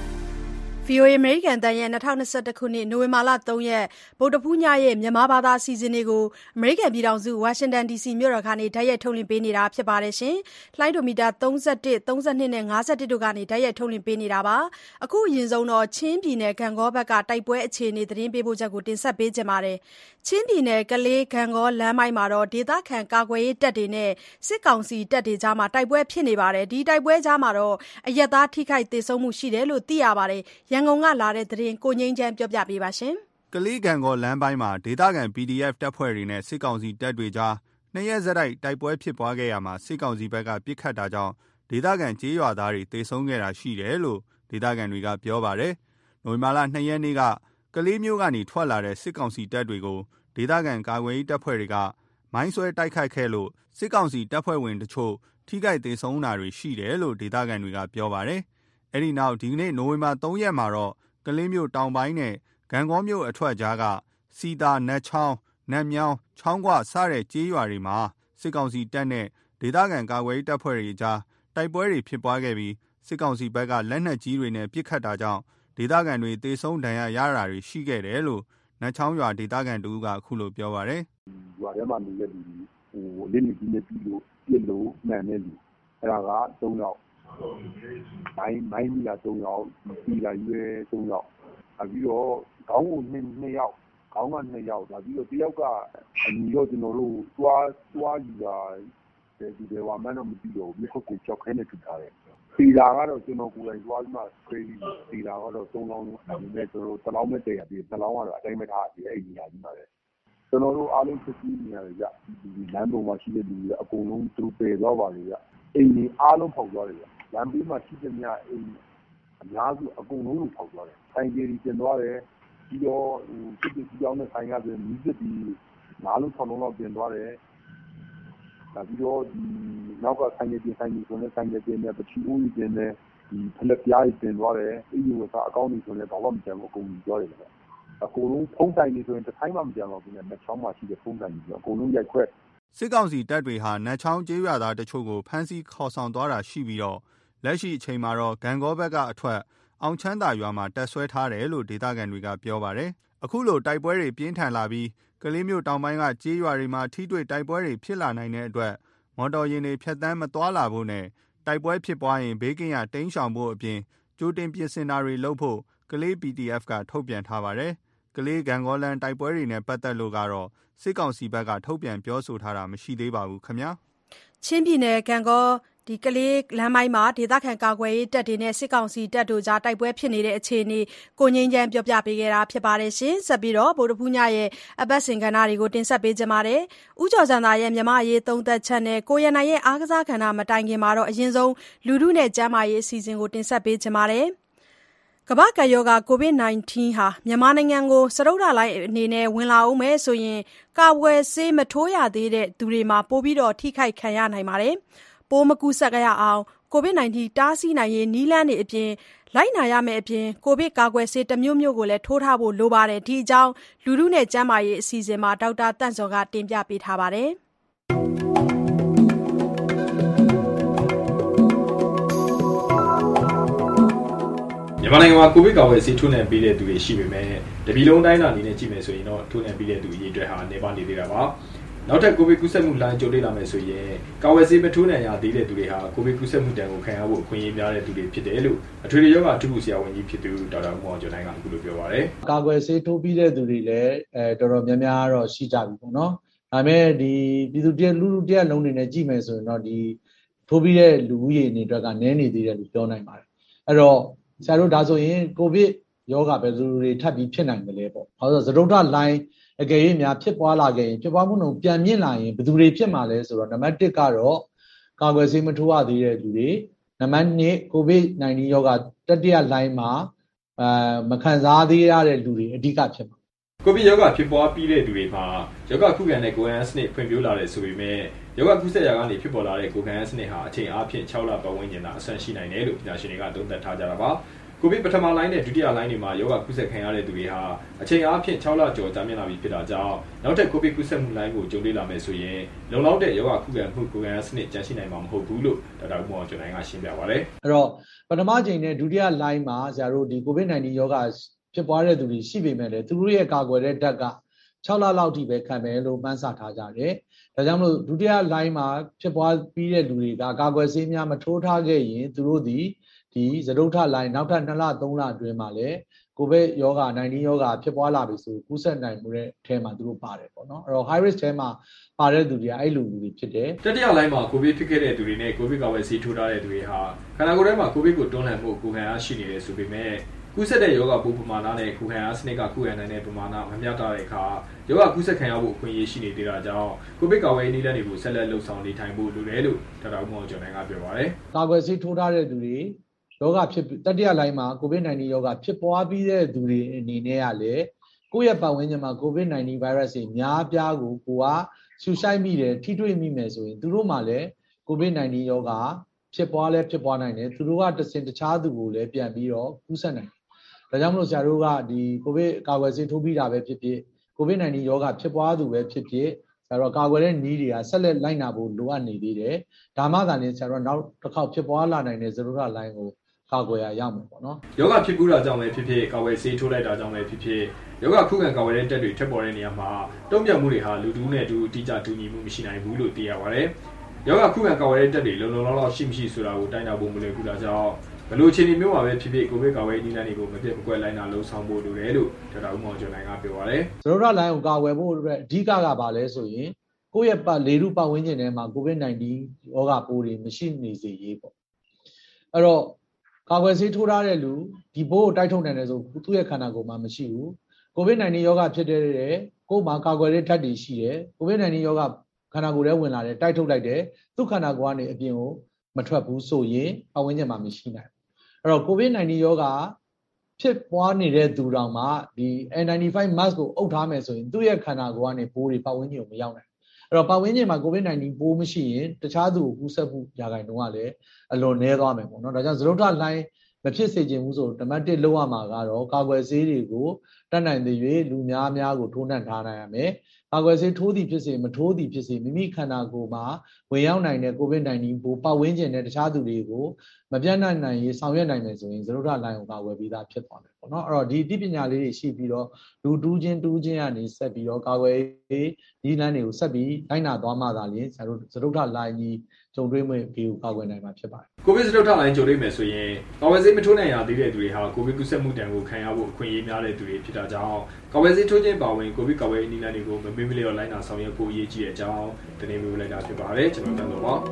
Speaker 2: VOA American တန်ရဲ့2021ခုနှစ်နိုဝင်ဘာလ3ရက်ဗုဒ္ဓဖူးညရဲ့မြန်မာဘာသာအစီအစဉ်တွေကို American ပြည်ထောင်စု Washington DC မြို့တော်ကနေတိုက်ရိုက်ထုတ်လွှင့်ပေးနေတာဖြစ်ပါတယ်ရှင်။လှိုင်းဒိုမီတာ31 32နဲ့51တို့ကနေတိုက်ရိုက်ထုတ်လွှင့်ပေးနေတာပါ။အခုအရင်ဆုံးတော့ချင်းပြည်နယ်ဂံကောဘက်ကတိုက်ပွဲအခြေအနေသတင်းပေးပို့ချက်ကိုတင်ဆက်ပေးကြပါမယ်။ချင်းပြည်နယ်ကလေးဂံကောလမ်းပိုင်းမှာတော့ဒေသခံကာကွယ်ရေးတပ်တွေနဲ့စစ်ကောင်စီတပ်တွေကြားမှာတိုက်ပွဲဖြစ်နေပါတယ်။ဒီတိုက်ပွဲကြားမှာတော့အရက်သားထိခိုက်ဒေဆုံးမှုရှိတယ်လို့သိရပါတယ်။ရန်ကုန်ကလာတဲ့သတင်းကိုငိမ့်ချမ်းပြောပြပေးပါရှင်
Speaker 18: ။ကလေးဂံကောလမ်းပိုင်းမှာဒေသခံ PDF တပ်ဖွဲ့တွေနဲ့စစ်ကောင်စီတပ်တွေကြား2ရက်ဆက်တိုက်ပွဲဖြစ်ပွားခဲ့ရမှာစစ်ကောင်စီဘက်ကပစ်ခတ်တာကြောင့်ဒေသခံကြေးရွာသားတွေတေဆုံးခဲ့တာရှိတယ်လို့ဒေသခံတွေကပြောပါတယ်။နိုဝင်ဘာလ2ရက်နေ့ကကလေးမျိုးကနေထွက်လာတဲ့စစ်ကောင်စီတပ်တွေကိုဒေသခံကာကွယ်ရေးတပ်ဖွဲ့တွေကမိုင်းဆွဲတိုက်ခိုက်ခဲ့လို့စစ်ကောင်စီတပ်ဖွဲ့ဝင်တချို့ထိခိုက်ဒေဆုံးတာတွေရှိတယ်လို့ဒေသခံတွေကပြောပါတယ်။အဲဒီနောက်ဒီနေ့နိုဝင်ဘာ3ရက်မှာတော့ကလေးမျိုးတောင်ပိုင်းနဲ့ဂံကောမြို့အထွက်ကြားကစီတာနတ်ချောင်းနတ်မြောင်းချောင်းကွစတဲ့ကြေးရွာတွေမှာစစ်ကောင်စီတပ်နဲ့ဒေသခံကာကွယ်ရေးတပ်ဖွဲ့တွေကြားတိုက်ပွဲတွေဖြစ်ပွားခဲ့ပြီးစစ်ကောင်စီဘက်ကလက်နက်ကြီးတွေနဲ့ပစ်ခတ်တာကြောင့်ဒေသခံတွေတေဆုံးဒဏ်ရာရတာတွေရှိခဲ့တယ်လို့နတ်ချောင်းရွာဒေသခံတူကအခုလိုပြောပါတယ်
Speaker 7: ။ရွာထဲမှာနေတဲ့လူတွေလက်နက်ကြီးနဲ့ပြီးလို့ပြစ်လို့မှန်တဲ့လူအဲ့ဒါက3ယောက်မိုင်းမိလာ3ယောက်ပြီးလာရွယ်3ယောက်ပြီးတော့ခေါင်းကို2ယောက်ခေါင်းက2ယောက်ဒါပြီးတော့တယောက်ကအညီတော့ကျွန်တော်တို့သွားယူတာဒီတွေဝမ်းမတော့မပြီးတော့မြစ်ခုတ်ကိုကြောက်ခဲနဲ့ထူထားတယ်စီလာကတော့ကျွန်တော်ကိုယ်တိုင်သွားပြီးမှခွေးပြီးစီလာကတော့3လောင်းဒါပေမဲ့ကျွန်တော်တို့1လောင်းမဲ့တည်းရပြီး2လောင်းကတော့အတိုင်းမထားပြီးအဲ့ဒီနေရာကြီးမှာပဲကျွန်တော်တို့အားလုံးဖြစ်ပြီးနေရတယ်ကြဒီလမ်းပေါ်မှာရှိတဲ့လူတွေအကုန်လုံးသူပယ်သွားပါလေကြအိမ်ကြီးအားလုံးဖောက်သွားတယ်လမ်းဘေးမှာရှိတဲ့များအိမ်အများစုအကုန်လုံးကိုဖောက်သွားတယ်ဆိုင်ကြီးပြင်သွားတယ်ပြီးတော့စစ်တီကြောင်းနဲ့ဆိုင်ရဆိုမြစ်ပြီး9လုံး6လုံးလောက်ပြင်သွားတယ်ဒါပြီးတော့ဒီနောက်ကဆိုင်ကြီးဆိုလည်းဆိုင်ကြီးပြင်တယ်ပချီဦးကြီးပြင်တယ်ဒီဖလက်ပြားကြီးပြင်သွားတယ်အေးယူကအကောင့်ကြီးဆိုလည်းဘာမှမကြံဘူးအကုန်ကြီးပြောတယ်အကုန်လုံးဖုံးဆိုင်ကြီးဆိုရင်တစ်ထိုင်းမှမကြံတော့ဘူးနဲ့နှစ်ချောင်းမှရှိတဲ့ဖုံးဆိုင်ကြီးအကုန်လုံးရိုက်ခွဲ
Speaker 18: စစ်ကောင်စီတပ်တွေဟာနတ်ချောင်းကျေးရွာသားတချို့ကိုဖမ်းဆီးခေါ်ဆောင်သွားတာရှိပြီးတော့လက်ရှိအချိန်မှာတော့ဂံကောဘက်ကအထွက်အောင်ချမ်းသာရွာမှာတပ်ဆွဲထားတယ်လို့ဒေသခံတွေကပြောပါတယ်။အခုလိုတိုက်ပွဲတွေပြင်းထန်လာပြီးကလေးမျိုးတောင်ပိုင်းကကျေးရွာတွေမှာထိတွေ့တိုက်ပွဲတွေဖြစ်လာနိုင်တဲ့အတွက်မော်တော်ယာဉ်တွေဖြတ်တန်းမသွားလာဖို့နဲ့တိုက်ပွဲဖြစ်ပွားရင်ဘေးကင်းရာတိမ်းရှောင်ဖို့အပြင်ကြိုတင်ပြင်ဆင်တာတွေလုပ်ဖို့ကလေး PDF ကထုတ်ပြန်ထားပါတယ်။ကလေးဂံကောလန်တိုက်ပွဲတွေနဲ့ပတ်သက်လို့ကတော့စစ်ကောင်စီဘက်ကထုတ်ပြန်ပြောဆိုထားတာမရှိသေးပါဘူးခင်ဗျာ
Speaker 2: ။ချင်းပြည်နယ်ဂံကောကလေးလမ်းပိုင်းမှာဒေသခံကာကွယ်ရေးတပ်တွေနဲ့စစ်ကောင်စီတပ်တို့ကြားတိုက်ပွဲဖြစ်နေတဲ့အခြေအနေကိုငိမ့်ချမ်းပြောပြပေးခဲ့တာဖြစ်ပါတယ်ရှင်။ဆက်ပြီးတော့ဗုဒ္ဓဖူးညရဲ့အပတ်စဉ်ကဏ္ဍတွေကိုတင်ဆက်ပေးကြပါမယ်။ဦးကျော်စံသာရဲ့မြန်မာရေးသုံးသက်ချက်နဲ့ကိုရနိုင်ရဲ့အားကစားကဏ္ဍမတိုင်ခင်မှာတော့အရင်ဆုံးလူထုနဲ့ကျန်းမာရေးအစီအစဉ်ကိုတင်ဆက်ပေးကြပါမယ်။ကမ္ဘာ့ကပ်ရောဂါ COVID-19 ဟာမြန်မာနိုင်ငံကိုစတုတ္ထလှိုင်းအနေနဲ့ဝင်လာအောင်မယ်ဆိုရင်ကာကွယ်ဆေးမထိုးရသေးတဲ့သူတွေမှာပိုပြီးတော့ထိခိုက်ခံရနိုင်ပါတယ်။ပိုးမကူးစက်ရအောင် COVID-19 တားဆီးနိုင်ရေးနည်းလမ်းတွေအပြင်လိုက်နာရမယ့်အပြင်ကိုဗစ်ကာကွယ်ဆေးတစ်မျိုးမျိုးကိုလည်းထိုးထားဖို့လိုပါတယ်ဒီအကြောင်းလူထုနဲ့ကျန်းမာရေးအစီအစဉ်မှာဒေါက်တာတန့်စောကတင်ပြပေးထားပါတယ်
Speaker 19: မြန်မာနိုင်ငံမှာကိုဗစ်ကာကွယ်ဆေးထိုးနှံပေးတဲ့သူတွေရှိပေမဲ့တပြည်လုံးတိုင်းအနေနဲ့ကြည့်မယ်ဆိုရင်တော့ထိုးနှံပေးတဲ့သူအရေးအတွက်ဟာနေပါနေသေးတာပါနောက်ထပ်ကိုဗစ်ကူးစက်မှုလှိုင်းကြုံတွေ့လာမယ်ဆိုရင်ကာဝယ်ဆေးမထိုးနှံရသေးတဲ့သူတွေဟာကိုဗစ်ကူးစက်မှုတန်ကိုခံရဖို့အခွင့်အရေးများတဲ့သူတွေဖြစ်တယ်လို့အထွေထွေရောဂါအထူးဆရာဝန်ကြီးဖြစ်သူဒေါက်တာဦးမောင်ကျော်နိုင်ကအခုလိုပြောပါတယ်
Speaker 20: ကာကွယ်ဆေးထိုးပြီးတဲ့သူတွေလည်းတော်တော်များများတော့ရှိကြပြီပေါ့နော်ဒါပေမဲ့ဒီပြည်သူလူထုတရက်လုံးနေနဲ့ကြည့်မယ်ဆိုရင်တော့ဒီထိုးပြီးတဲ့လူဦးရေအနေတွေကနည်းနေသေးတယ်လို့ပြောနိုင်ပါတယ်အဲ့တော့ဆရာတို့ဒါဆိုရင်ကိုဗစ်ရောဂါပဲလူတွေထပ်ပြီးဖြစ်နိုင်တယ်လေပေါ့ဘာလို့ဆိုတော့သဒ္ဒလိုင်းအကယ်၍များဖြစ်ပွားလာခဲ့ရင်ဖြစ်ပွားမှုနှုန်းပြန်မြင့်လာရင်ဘယ်သူတွေဖြစ်မှာလဲဆိုတော့နံပါတ်1ကတော့ကာကွယ်ဆေးမထိုးရသေးတဲ့လူတွေနံပါတ်2 COVID-19 ရောဂါတတိယလိုင်းမှာမခံစားသေးရတဲ့လူတွေအဓိကဖြစ်မှာ
Speaker 19: ကိုဗစ်ရောဂါဖြစ်ပွားပြီးတဲ့သူတွေမှာရောဂါခုခံတဲ့ကိုယ်ခံစနစ်ဖွံ့ဖြိုးလာတဲ့ဆိုပေမဲ့ရောဂါကူးစက်ရာကနေဖြစ်ပေါ်လာတဲ့ကိုယ်ခံစနစ်ဟာအချိန်အားဖြင့်6လပတ်ဝန်းကျင်သာအဆင့်ရှိနိုင်တယ်လို့ပညာရှင်တွေကသုံးသပ်ထားကြတာပါကိုဗစ်ပထမလိုင်းနဲ့ဒုတိယလိုင်းတွေမှာရောဂါကူးစက်ခံရတဲ့သူတွေဟာအချိန်အားဖြင့်6လကျော်ကြာမြင့်လာပြီဖြစ်တာကြောင့်နောက်ထပ်ကိုဗစ်ကူးစက်မှုလိုင်းကိုကြုံတွေ့လာမယ်ဆိုရင်လုံလောက်တဲ့ရောဂါခုခံမှုကိုယ်ခံစနစ်ကျန်ရှိနိုင်မှာမဟုတ်ဘူးလို့ဒေါက်တာဦးမောင်ကျော်နိုင်ကရှင်းပြပါတယ်
Speaker 20: အဲ့တော့ပထမချိန်နဲ့ဒုတိယလိုင်းမှာဆရာတို့ဒီ COVID-19 ရောဂါဖြစ်ပွားတဲ့သူတွေရှိပေမဲ့လည်းသူတို့ရဲ့ကာကွယ်တဲ့ဓာတ်က6လလောက်ထိပဲခံမယ်လို့မှန်းဆထားကြတယ်။ဒါကြောင့်မလို့ဒုတိယလိုင်းမှာဖြစ်ပွားပြီးတဲ့လူတွေကကာကွယ်ဆေးများမထိုးထားခဲ့ရင်သူတို့ဒီစတုတ္ထလိုင်းနောက်ထပ်2လ3လအတွင်းမှာလည်းကိုဗစ်ရောဂါ19ရောဂါဖြစ်ပွားလာပြီဆိုကူးစက်နိုင်မှုတဲ့အထဲမှာသူတို့ပါတယ်ပေါ့နော်။အဲ့တော့ high risk ထဲမှာပါတဲ့သူတွေကအဲ့လူတွေဖြစ်တယ်
Speaker 19: ။တတိယလိုင်းမှာကိုဗစ်ဖြစ်ခဲ့တဲ့သူတွေနဲ့ကိုဗစ်ကာကွယ်ဆေးထိုးထားတဲ့သူတွေဟာခန္ဓာကိုယ်ထဲမှာကိုဗစ်ကိုတွန်းလှန်မှုကိုခံအားရှိနေတယ်ဆိုပေမဲ့ကူးစက်တဲ့ရောဂါပိုးပမာဏနဲ့ခုခံအားစနစ်ကခုခံနိုင်တဲ့ပမာဏမမျှတတဲ့အခါရောဂါကူးစက်ခံရဖို့အခွင့်အရေးရှိနေသေးတာကြောင့်ကိုဗစ်ကာကွယ်ရေးနည်းလမ်းတွေကိုဆက်လက်လှုပ်ဆောင်နေထိုင်ဖို့လိုတယ်လို့ဒေါက်တာဦးမောင်ကျော်နိုင်ကပြောပါတယ်
Speaker 20: ။ကာကွယ်ဆေးထိုးထားတဲ့သူတွေရောဂါဖြစ်တတိယလိုင်းမှာ COVID-19 ရောဂါဖြစ်ပွားပြီးတဲ့သူတွေအနေနဲ့ကလည်းကိုယ့်ရဲ့ပတ်ဝန်းကျင်မှာ COVID-19 virus တွေများပြားကိုကဆူရှိုက်မိတယ်ထိတွေ့မိမယ်ဆိုရင်သူတို့မှလည်း COVID-19 ရောဂါဖြစ်ပွားနိုင်တယ်သူတို့ကတခြားသူကိုလည်းပြန်ပြီးတော့ကူးစက်နိုင်တယ်ဒါကြောင့်မလို့ဆရာတို့ကဒီကိုဗစ်ကာကွယ်ဆေးထိုးပြီးတာပဲဖြစ်ဖြစ် COVID-19 ရောဂါဖြစ်ပွားသူပဲဖြစ်ဖြစ်ဆရာတို့ကာကွယ်တဲ့နည်းတွေကဆက်လက်လိုက်နာဖို့လိုအပ်နေသေးတယ်ဒါမှသာလည်းဆရာတို့နောက်တစ်ခေါက်ဖြစ်ပွားလာနိုင်တဲ့ဇရိုးရလိုင်းကိုကာကွယ်ရမယ်ပေါ့နော်
Speaker 19: ယောဂဖြစ်ပူးတာကြောင့်လည်းဖြစ်ဖြစ်ကာကွယ်ဆေးထိုးလိုက်တာကြောင့်လည်းဖြစ်ဖြစ်ယောဂခုခံကာကွယ်တဲ့တက်တွေထပ်ပေါ်တဲ့နေရာမှာတုံ့ပြန်မှုတွေဟာလူတူးနဲ့တူအတိအကျတူညီမှုမရှိနိုင်ဘူးလို့သိရပါတယ်ယောဂခုခံကာကွယ်တဲ့တက်တွေလုံလုံလောက်ရှိမရှိဆိုတာကိုတိုင်းတာဖို့မလွယ်ဘူးလားကြောင့်ဘလို့အခြေအနေမျိုးမှာပဲဖြစ်ဖြစ်ကိုဗစ်ကာကွယ်ရေးနည်းလမ်းတွေကိုမပြတ်မကွက်လိုက်နာလုံဆောင်ဖို့လိုတယ်လို့ဒေါက်တာဦးမောင်ကျော်နိုင်ကပြောပါတယ်
Speaker 20: ဇရိုးရလိုင်းကိုကာကွယ်ဖို့အတွက်အဓိကဘာလဲဆိုရင်ကိုယ့်ရဲ့လေထုပတ်ဝန်းကျင်ထဲမှာ COVID-19 ရောဂါပိုးတွေမရှိနေစေရေးပေါ့အဲ့တော့ကာကွယ်ဆေးထိုးထားတဲ့လူဒီပိုးကိုတိုက်ထုတ်နိုင်တယ်ဆိုသူ့ရဲ့ခန္ဓာကိုယ်မှာမရှိဘူး COVID-19 ရောဂါဖြစ်တဲ့ကိုယ်မှာကာကွယ်တဲ့ဓာတ်တွေရှိတယ် COVID-19 ရောဂါခန္ဓာကိုယ်ထဲဝင်လာတယ်တိုက်ထုတ်လိုက်တယ်သူ့ခန္ဓာကိုယ်ကနေအပြင်ကိုမထွက်ဘူးဆိုရင်ပတ်ဝန်းကျင်မှာမရှိနိုင်ဘူးအဲ့တော့ COVID-19 ရောဂါဖြစ်ပွားနေတဲ့သူတောင်မှဒီ N95 mask ကိုအုပ်ထားမယ်ဆိုရင်သူ့ရဲ့ခန္ဓာကိုယ်ကနေပိုးတွေပတ်ဝန်းကျင်ကိုမရောက်နိုင်အဲ့တော့ပတ်ဝန်းကျင်မှာ COVID-19 ပိုးမရှိရင်တခြားသူကိုကူးစက်မှုရာခိုင်နှုန်းကလည်းအလွန်နည်းသွားမယ်ပေါ့နော်ဒါကြောင့်သရုပ်ထလိုင်းမဖြစ်စေချင်ဘူးဆိုဓမ္မ1လောက်ရမှာကတော့ကာကွယ်ဆေးတွေကိုတတ်နိုင်သေး၍လူများကိုထိုးနှံထားနိုင်ရမယ်ကာကွယ်ဆေးထိုးသည်ဖြစ်စေမထိုးသည်ဖြစ်စေမိမိခန္ဓာကိုယ်မှာဝင်ရောက်နိုင်တဲ့ COVID-19 ပိုးပတ်ဝန်းကျင်နဲ့တခြားသူတွေကိုမပြန့်နှံ့နိုင်ရေးဆောင်ရွက်နိုင်မယ်ဆိုရင်သရုပ်ထလိုင်းကိုကာကွယ်ပြီးသားဖြစ်သွားမယ်ပေါ့နော်အဲ့တော့ဒီအသိပညာလေးတွေရှိပြီးတော့လူတူးချင်းကနေဆက်ပြီးတော့ကာကွယ်ဒီလမ်းတွေကိုဆက်ပြီးလိုက်နာသွားမှသာလျှင်သရုပ်ထလိုင်းကြီးကြုံတွေ့မှုကိုကာကွယ်နိုင်မှာဖြစ်ပါတယ်
Speaker 19: ကိုဗစ်စတုထလိုင်းကြုံတွေ့မယ်ဆိုရင်ကာကွယ်ဆေးမထိုးနိုင်ရသေးတဲ့သူတွေဟာကိုဗစ်ကူးစက်မှုတန်ကိုခံရဖို့အခွင့်အရေးများတဲ့သူတွေဖြစ်တာကြောင့်ကာကွယ်ဆေးထိုးခြင်းပါဝင်ကိုဗစ်ကာကွယ်ရေးနည်းလမ်းတွေကိုမမေ့မလျော့လိုက်နာဆောင်ရွက်ဖို့အရေးကြီးတဲ့အကြောင်းတင်ပြလိုက်တာဖြစ်ပါတယ်ကျွန်တော်တန်းတော့ပါ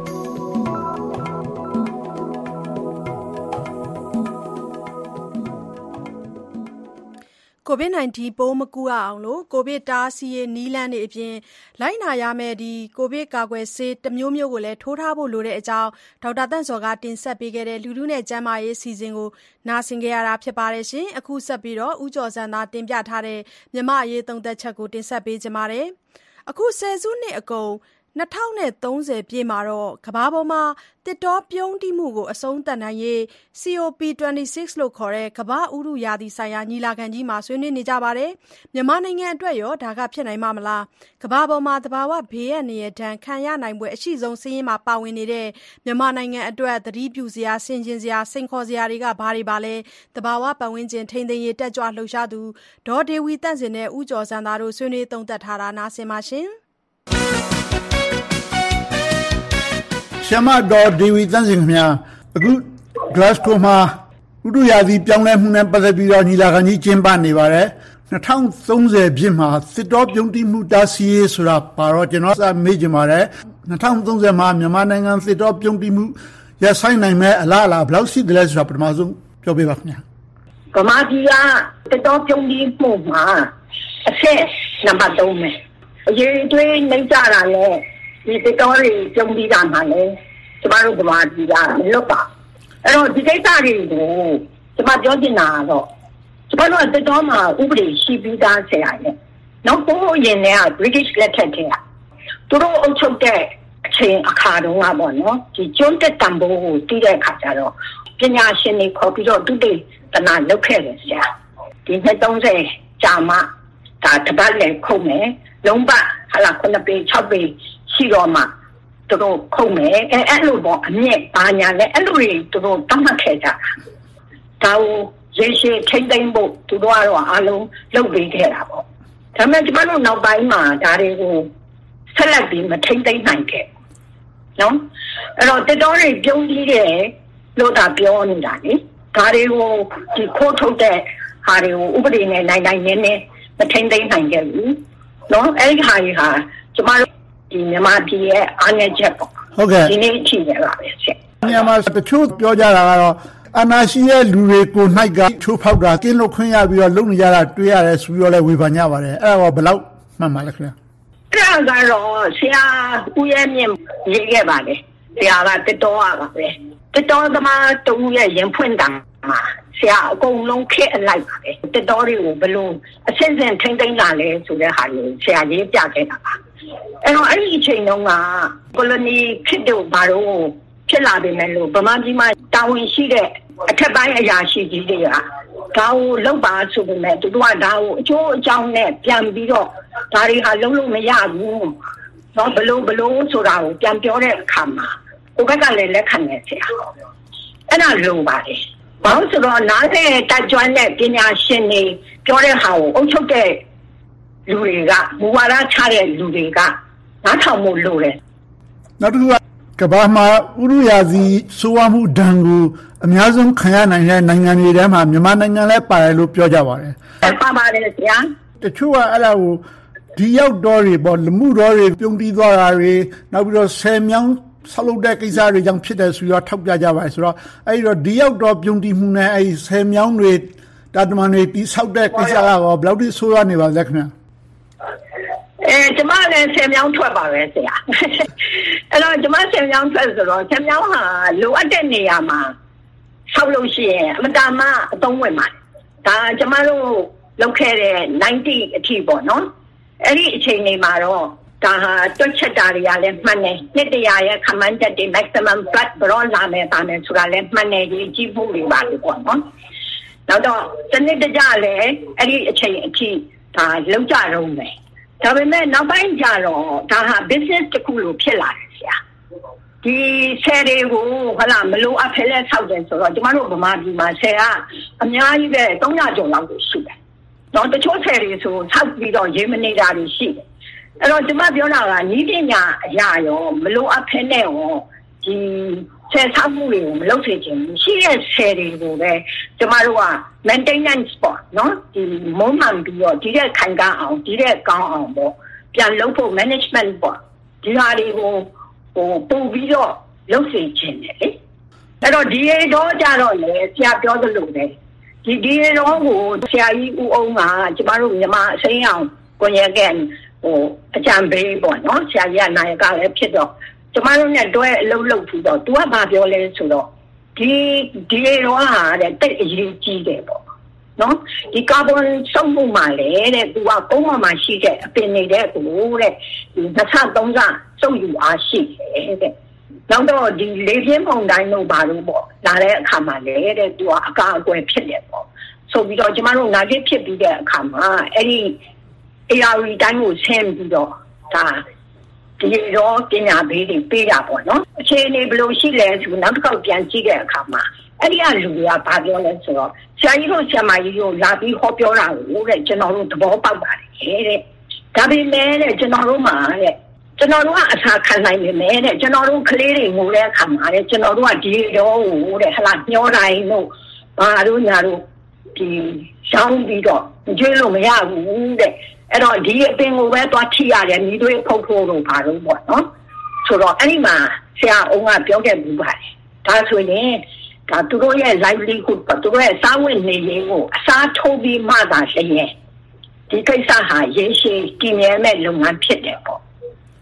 Speaker 2: COVID-19 ပိုးမကူအောင်လို့ကိုဗစ်တားဆီးရေးနီးလန်းတွေအပြင်လိုက်နာရမယ့်ဒီကိုဗစ်ကာကွယ်ဆေးတစ်မျိုးမျိုးကိုလည်းထိုးထားဖို့လိုတဲ့အကြောင်းဒေါက်တာတန့်စောကတင်ဆက်ပေးခဲ့တဲ့လူထုနဲ့ကျန်းမာရေးစီစဉ်ကိုနားဆင်ကြရတာဖြစ်ပါတယ်ရှင်အခုဆက်ပြီးတော့ဦးကျော်စံသာတင်ပြထားတဲ့မြမအရေးသုံးသက်ချက်ကိုတင်ဆက်ပေးကြပါမယ်အခုဆယ်စုနှစ်အကုန်2030ပြည့်မှာတော့ကမ္ဘာပေါ်မှာတစ်တောပြုံးတိမှုကိုအဆုံးသတ်နိုင်ရေး COP26 လို့ခေါ်တဲ့ကမ္ဘာဥတုရာသီဆိုင်ရာညီလာခံကြီးမှာဆွေးနွေးနေကြပါတယ်မြန်မာနိုင်ငံအတွက်ရောဒါကဖြစ်နိုင်မှာမလားကမ္ဘာပေါ်မှာသဘာဝဘေးအန္တရာယ်ဒဏ်ခံရနိုင်ပွဲအရှိဆုံးစာရင်းမှာပါဝင်နေတဲ့မြန်မာနိုင်ငံအတွက်သတိပြုစရာဆင်ခြင်စရာစိန်ခေါ်စရာတွေကဘာတွေပါလဲသဘာဝပတ်ဝန်းကျင်ထိန်းသိမ်းရေးတက်ကြွလှုပ်ရှားသူဒေါ်ဒေဝီတန့်စင်နဲ့ဦးကျော်စံသာတို့ဆွေးနွေးသုံးသပ်ထားတာနားဆင်ပါရှင်
Speaker 21: ဆရာမတော်ဒေဝီတန့်စင်ခင်ဗျာအခု Glasgow မှာဥတုရာသီပြောင်းလဲမှုနဲ့ပတ်သက်ပြီးတော့ညီလာခံကြီးကျင်းပနေပါတယ်2030ပြည့်မှာစစ်တောပြုံးတိမှုတားဆီးရေးဆိုတာပါတော့ကျွန်တော်စမေးကြပါတယ်2030မှာမြန်မာနိုင်ငံစစ်တောပြုံးတိမှုရဆိုင်နိုင်မဲ့အလားအလာဘယ်လောက်ရှိတယ်လဲဆိုတာပထမဆုံးပြောပြပါခင်ဗျာ
Speaker 22: ကမာကြီးကစစ်တောပြုံးတိမှုမှာအဆက်နံပါတ်3ပဲအရေးတွေးနေကြတာလေဒီစစ်တောတွေပြုံးပြီးတာမှလည်းကျမတို့ကမာကြီးကမလွတ်ပါအဲ့တော့ဒီကိစ္စတွေကိုကျမပြောချင်တာကတော့ကျဘာလို့တော့မှဥပဒေရှိပြီးသားဆရာရဲ့နောက်ကိုရင်လည်း British လက်ထက်ထဲကသူတို့အုပ်ချုပ်တဲ့အချိန်အခါတုန်းကပေါ့နော်ဒီကျွန်းတက်တံပိုးကိုတီးတဲ့အခါကျတော့ပညာရှင်တွေခေါ်ပြီးတော့သူတေသနာလုပ်ခဲ့တယ်ဆရာဒီ2030ကြာမှဒါတပတ်လည်းခုတ်မယ်လုံးပဟာလာ9ပေ6ပေရှိတော့မှသူတို့ခုတ်မယ်အဲ့လိုပေါ့အမြင့်ဘာညာလဲအဲ့လိုတွေသူတို့တတ်မှတ်ခဲ့ကြတာဒါကိုရေရှည်ထိမ့်သိမ့်ဖို့သူတို့ကတော့အားလုံးလုပ်ပေးခဲ့တာပေါ့ဒါပေမဲ့ဒီဘက်တို့နောက်ပိုင်းမှာဒါတွေကိုဆက်လက်ပြီးမထိမ့်သိမ့်နိုင်ခဲ့နော်အဲ့တော့တတော်တွေပြုံးပြီးတယ်လို့ဒါပြောနေတာလေဒါတွေကိုဒီခိုးထုတ်တဲ့ဟာတွေကိုဥပဒေနဲ့နိုင်နိုင်နေမထိမ့်သိမ့်နိုင်ခဲ့ဘူးနော်အဲ့ဒီဟာကြီးဟာကျမတို့ဒီမြန်မာပြည်ရဲ့အားနည်းချက်ပေါ့
Speaker 21: ဟုတ်ကဲ့
Speaker 22: ဒီနေ့အချိန်ရပါပဲဆက်
Speaker 21: မြန်မာတချို့ပြောကြတာကတော့အနာရှိရဲ့လူတွေကိုနှိုက်ကချိုးဖောက်တာကင်းလွတ်ခွင့်ရပြီးတော့လုံနေကြတာတွေ့ရတယ်ဆိုပြီးတော့လည်းဝေဖန်ကြပါတယ်အဲ့ဒါကဘယ်လောက်မှန်ပါလဲခင်ဗျာ
Speaker 22: အဲ့ဒါကတော့ဆရာဦးရဲ့မြင့်ရေးခဲ့ပါလေဆရာကတတော်ပါပဲတတော်သမားတူရဲ့ရင်ဖွင့်တာမှာဆရာအကုန်လုံးခက်အလိုက်ပါပဲတတော်တွေကိုဘလို့အဆင့်ဆင့်ထိမ့်သိမ့်လာလဲဆိုတဲ့ဟာကိုဆရာရေးပြခဲ့တာပါအဲ့တော့အဲ့ဒီအချိန်တုန်းကကိုလိုနီခေတ်တို့ဘာလို့ဖြစ်လာပြီမဲ့လို့ဗမာပြည်မှာတာဝန်ရှိတဲ့အထက်ပိုင်းအရာရှိကြီးတွေကဒါကိုလောက်ပါဆိုပေမဲ့သူတို့ကဒါကိုအကျိုးအကြောင်းနဲ့ပြန်ပြီးတော့ဒါတွေဟာလုံးလို့မရဘူး။တော့ဘလို့ဆိုတာကိုပြန်ပြောတဲ့အခါမှာကိုဘက်ကလည်းလက်ခံနေဆရာ။အဲ့ဒါလိုပါတယ်။ဘာလို့ဆိုတော့နားတဲ့တက်ကြွတဲ့ပညာရှင်တွေပြောတဲ့ဟာကိုအုပ်ချုပ်တဲ့လူတွေကမူဝါဒချတဲ့လူတွေကနားထောင်မှုလိုတယ်
Speaker 21: ။နောက်တစ်ခုကဘာမှာဥရရာစီဆိုဝမှုဒဏ်ကိုအများဆုံးခံရနိုင်တဲ့နိုင်ငံတွေထဲမှာမြန်မာနိုင်ငံလည်းပါတယ်လို့ပြောကြပါတယ်
Speaker 22: ။ပါပါတယ်ဆရာ
Speaker 21: ။တချို့ကအဲ့ဒါကိုဒီရောက်တော်တွေပေါ့လူမှုတော်တွေပြုံးတီးသွားတာတွေနောက်ပြီးတော့ဆယ်မြောင်းဆောက်လုပ်တဲ့ကိစ္စတွေကြောင့်ဖြစ်တယ်ဆိုတော့ထောက်ပြကြပါတယ်ဆိုတော့အဲ့တော့ဒီရောက်တော်ပြုံးတီးမှုနဲ့အဲ့ဆယ်မြောင်းတွေတာတမန်တွေတီးဆောက်တဲ့ကိစ္စကတော့ဘယ်လောက်ထိဆိုးရနေပါလဲခင်ဗျာ
Speaker 22: ကျမလည်းဆယ်မြောင်းထွက်ပါပဲဆရာအဲ့တော့ကျမဆယ်မြောင်းထွက်ဆိုတော့ဆယ်မြောင်းဟာလိုအပ်တဲ့နေရာမှာဆောက်လို့ရှိရင်အမတမအသုံးဝင်ပါတယ်ဒါကျမတို့လုပ်ခဲ့တဲ့90အထိပေါ့နော်အဲ့ဒီအချိန်လေးမှာတော့ဒါဟာတွက်ချက်တာတွေကလည်းမှန်တယ်နှစ်တရာရဲ့ခမန်းချက်တွေ maximum flood ဘရောလာမယ်ပါမယ်ဆိုတာလည်းမှန်တယ်ကြီးကြည့်ဖို့တွေပါလို့ပေါ့နော်နောက်တော့စနစ်တကျလည်းအဲ့ဒီအချိန်အထိဒါလောက်ကြတော့မယ်ဒါပေမဲ့နောက်ပိုင်းကျတော့ဒါဟာ business တစ်ခုလိုဖြစ်လာတယ်ဆရာဒီဆယ်တွေကိုဟုတ်လားမလို့အဖက်လက်ဆောက်တယ်ဆိုတော့ကျမတို့ဗမာပြည်မှာဆယ်ကအများကြီးပဲ300ကျော်လောက်ကိုရှိတယ်တော့တချို့ဆယ်တွေဆိုဆောက်ပြီးတော့ရေမနေတာတွေရှိတယ်အဲ့တော့ကျမပြောတာကဤပညာအရာရောမလို့အဖက်နဲ့ရောဒီဆယ်ဆောက်မှုတွေကိုမလုပ်စေချင်ဘူးရှိတဲ့ဆယ်တွေကိုပဲကျမတို့က maintenance ပေါ့နော်ဒီမုံမှန်ပြီးတော့ဒီတဲ့ခိုင်ကောင်းအောင်ဒီတဲ့ကောင်းအောင်ပေါ့ပြန်လုပ်ဖို့ management ပေါ့ဒီဟာတွေကိုပို့ပြီးတော့လုပ်စေချင်တယ်လေအဲ့တော့ဒီတော့ကြတော့လေဆရာပြောသလိုပဲဒီတော့ကိုဆရာကြီးဦးအောင်ကကျမတို့မြန်မာအစိမ်းအောင်ကိုရကဲအကြံပေးပေါ့နော်ဆရာကြီးကနိုင်ကလည်းဖြစ်တော့ကျမတို့နဲ့တွဲအလုပ်လုပ်ပြီးတော့ तू ကဘာပြောလဲဆိုတော့ဒီတော့ဟာတဲ့တိတ်အရေးကြီးတယ်ပေါ့နော်ဒီကာဗွန်စုပ်မှုမှာလေတဲ့ तू ကကုန်းပေါ်မှာရှိတဲ့အပင်နေတဲ့ကိုတဲ့ဒီ23ကစုပ်ယူအားရှိတယ်တဲ့နောက်တော့ဒီလေပြင်းပုံတိုင်းတို့ဘာလို့ပေါ့လာတဲ့အခါမှာလေတဲ့ तू ကအကာအကွယ်ဖြစ်တယ်ပေါ့ဆိုပြီးတော့ကျမတို့နာကျစ်ဖြစ်ပြီးတဲ့အခါမှာအဲ့ဒီ ARV တိုင်းကိုဆင်းပြီးတော့ဒါဒီတော့ပညာပေးတွေပေးတာပေါ့နော်အခြေအနေဘယ်လိုရှိလဲဆိုနောက်တစ်ခေါက်ပြန်ကြည့်တဲ့အခါမှာအဲ့ဒီကလူတွေကဘာပြောလဲဆိုတော့ဆရာကြီးတို့ဆရာမကြီးတို့လာပြီးဟောပြောတာကိုတဲ့ကျွန်တော်တို့သဘောပေါက်ပါတယ်တဲ့ဒါပေမဲ့တဲ့ကျွန်တော်တို့မှာတဲ့ကျွန်တော်တို့ကအစာခံနိုင်နေမယ်တဲ့ကျွန်တော်တို့ကလေးတွေငိုတဲ့အခါမှာတဲ့ကျွန်တော်တို့ကဒီတော့ဟိုတဲ့ဟလာညှောတိုင်းတို့ဘာတို့ညာတို့ဒီရှောင်းပြီးတော့ကြွေးလို့မရဘူးတဲ့အဲ့တော့ဒီအပင်ကိုပဲသွားထိရတယ်မိတွေဖုတ်ဖို့လို့ပါလို့ပေါ့နော်ဆိုတော့အဲ့ဒီမှာဆရာအောင်ကပြောခဲ့ဘူးပါတယ်ဒါဆိုရင်ဒါသူတို့ရဲ့ livelihood ပေါ့သူတို့ရဲ့စားဝတ်နေရေးကိုအစားထိုးပြီးမှသာလျှင်ဒီကိစ္စဟာရေရှည်တည်မြဲမဲ့လုပ်ငန်းဖြစ်တယ်ပေါ့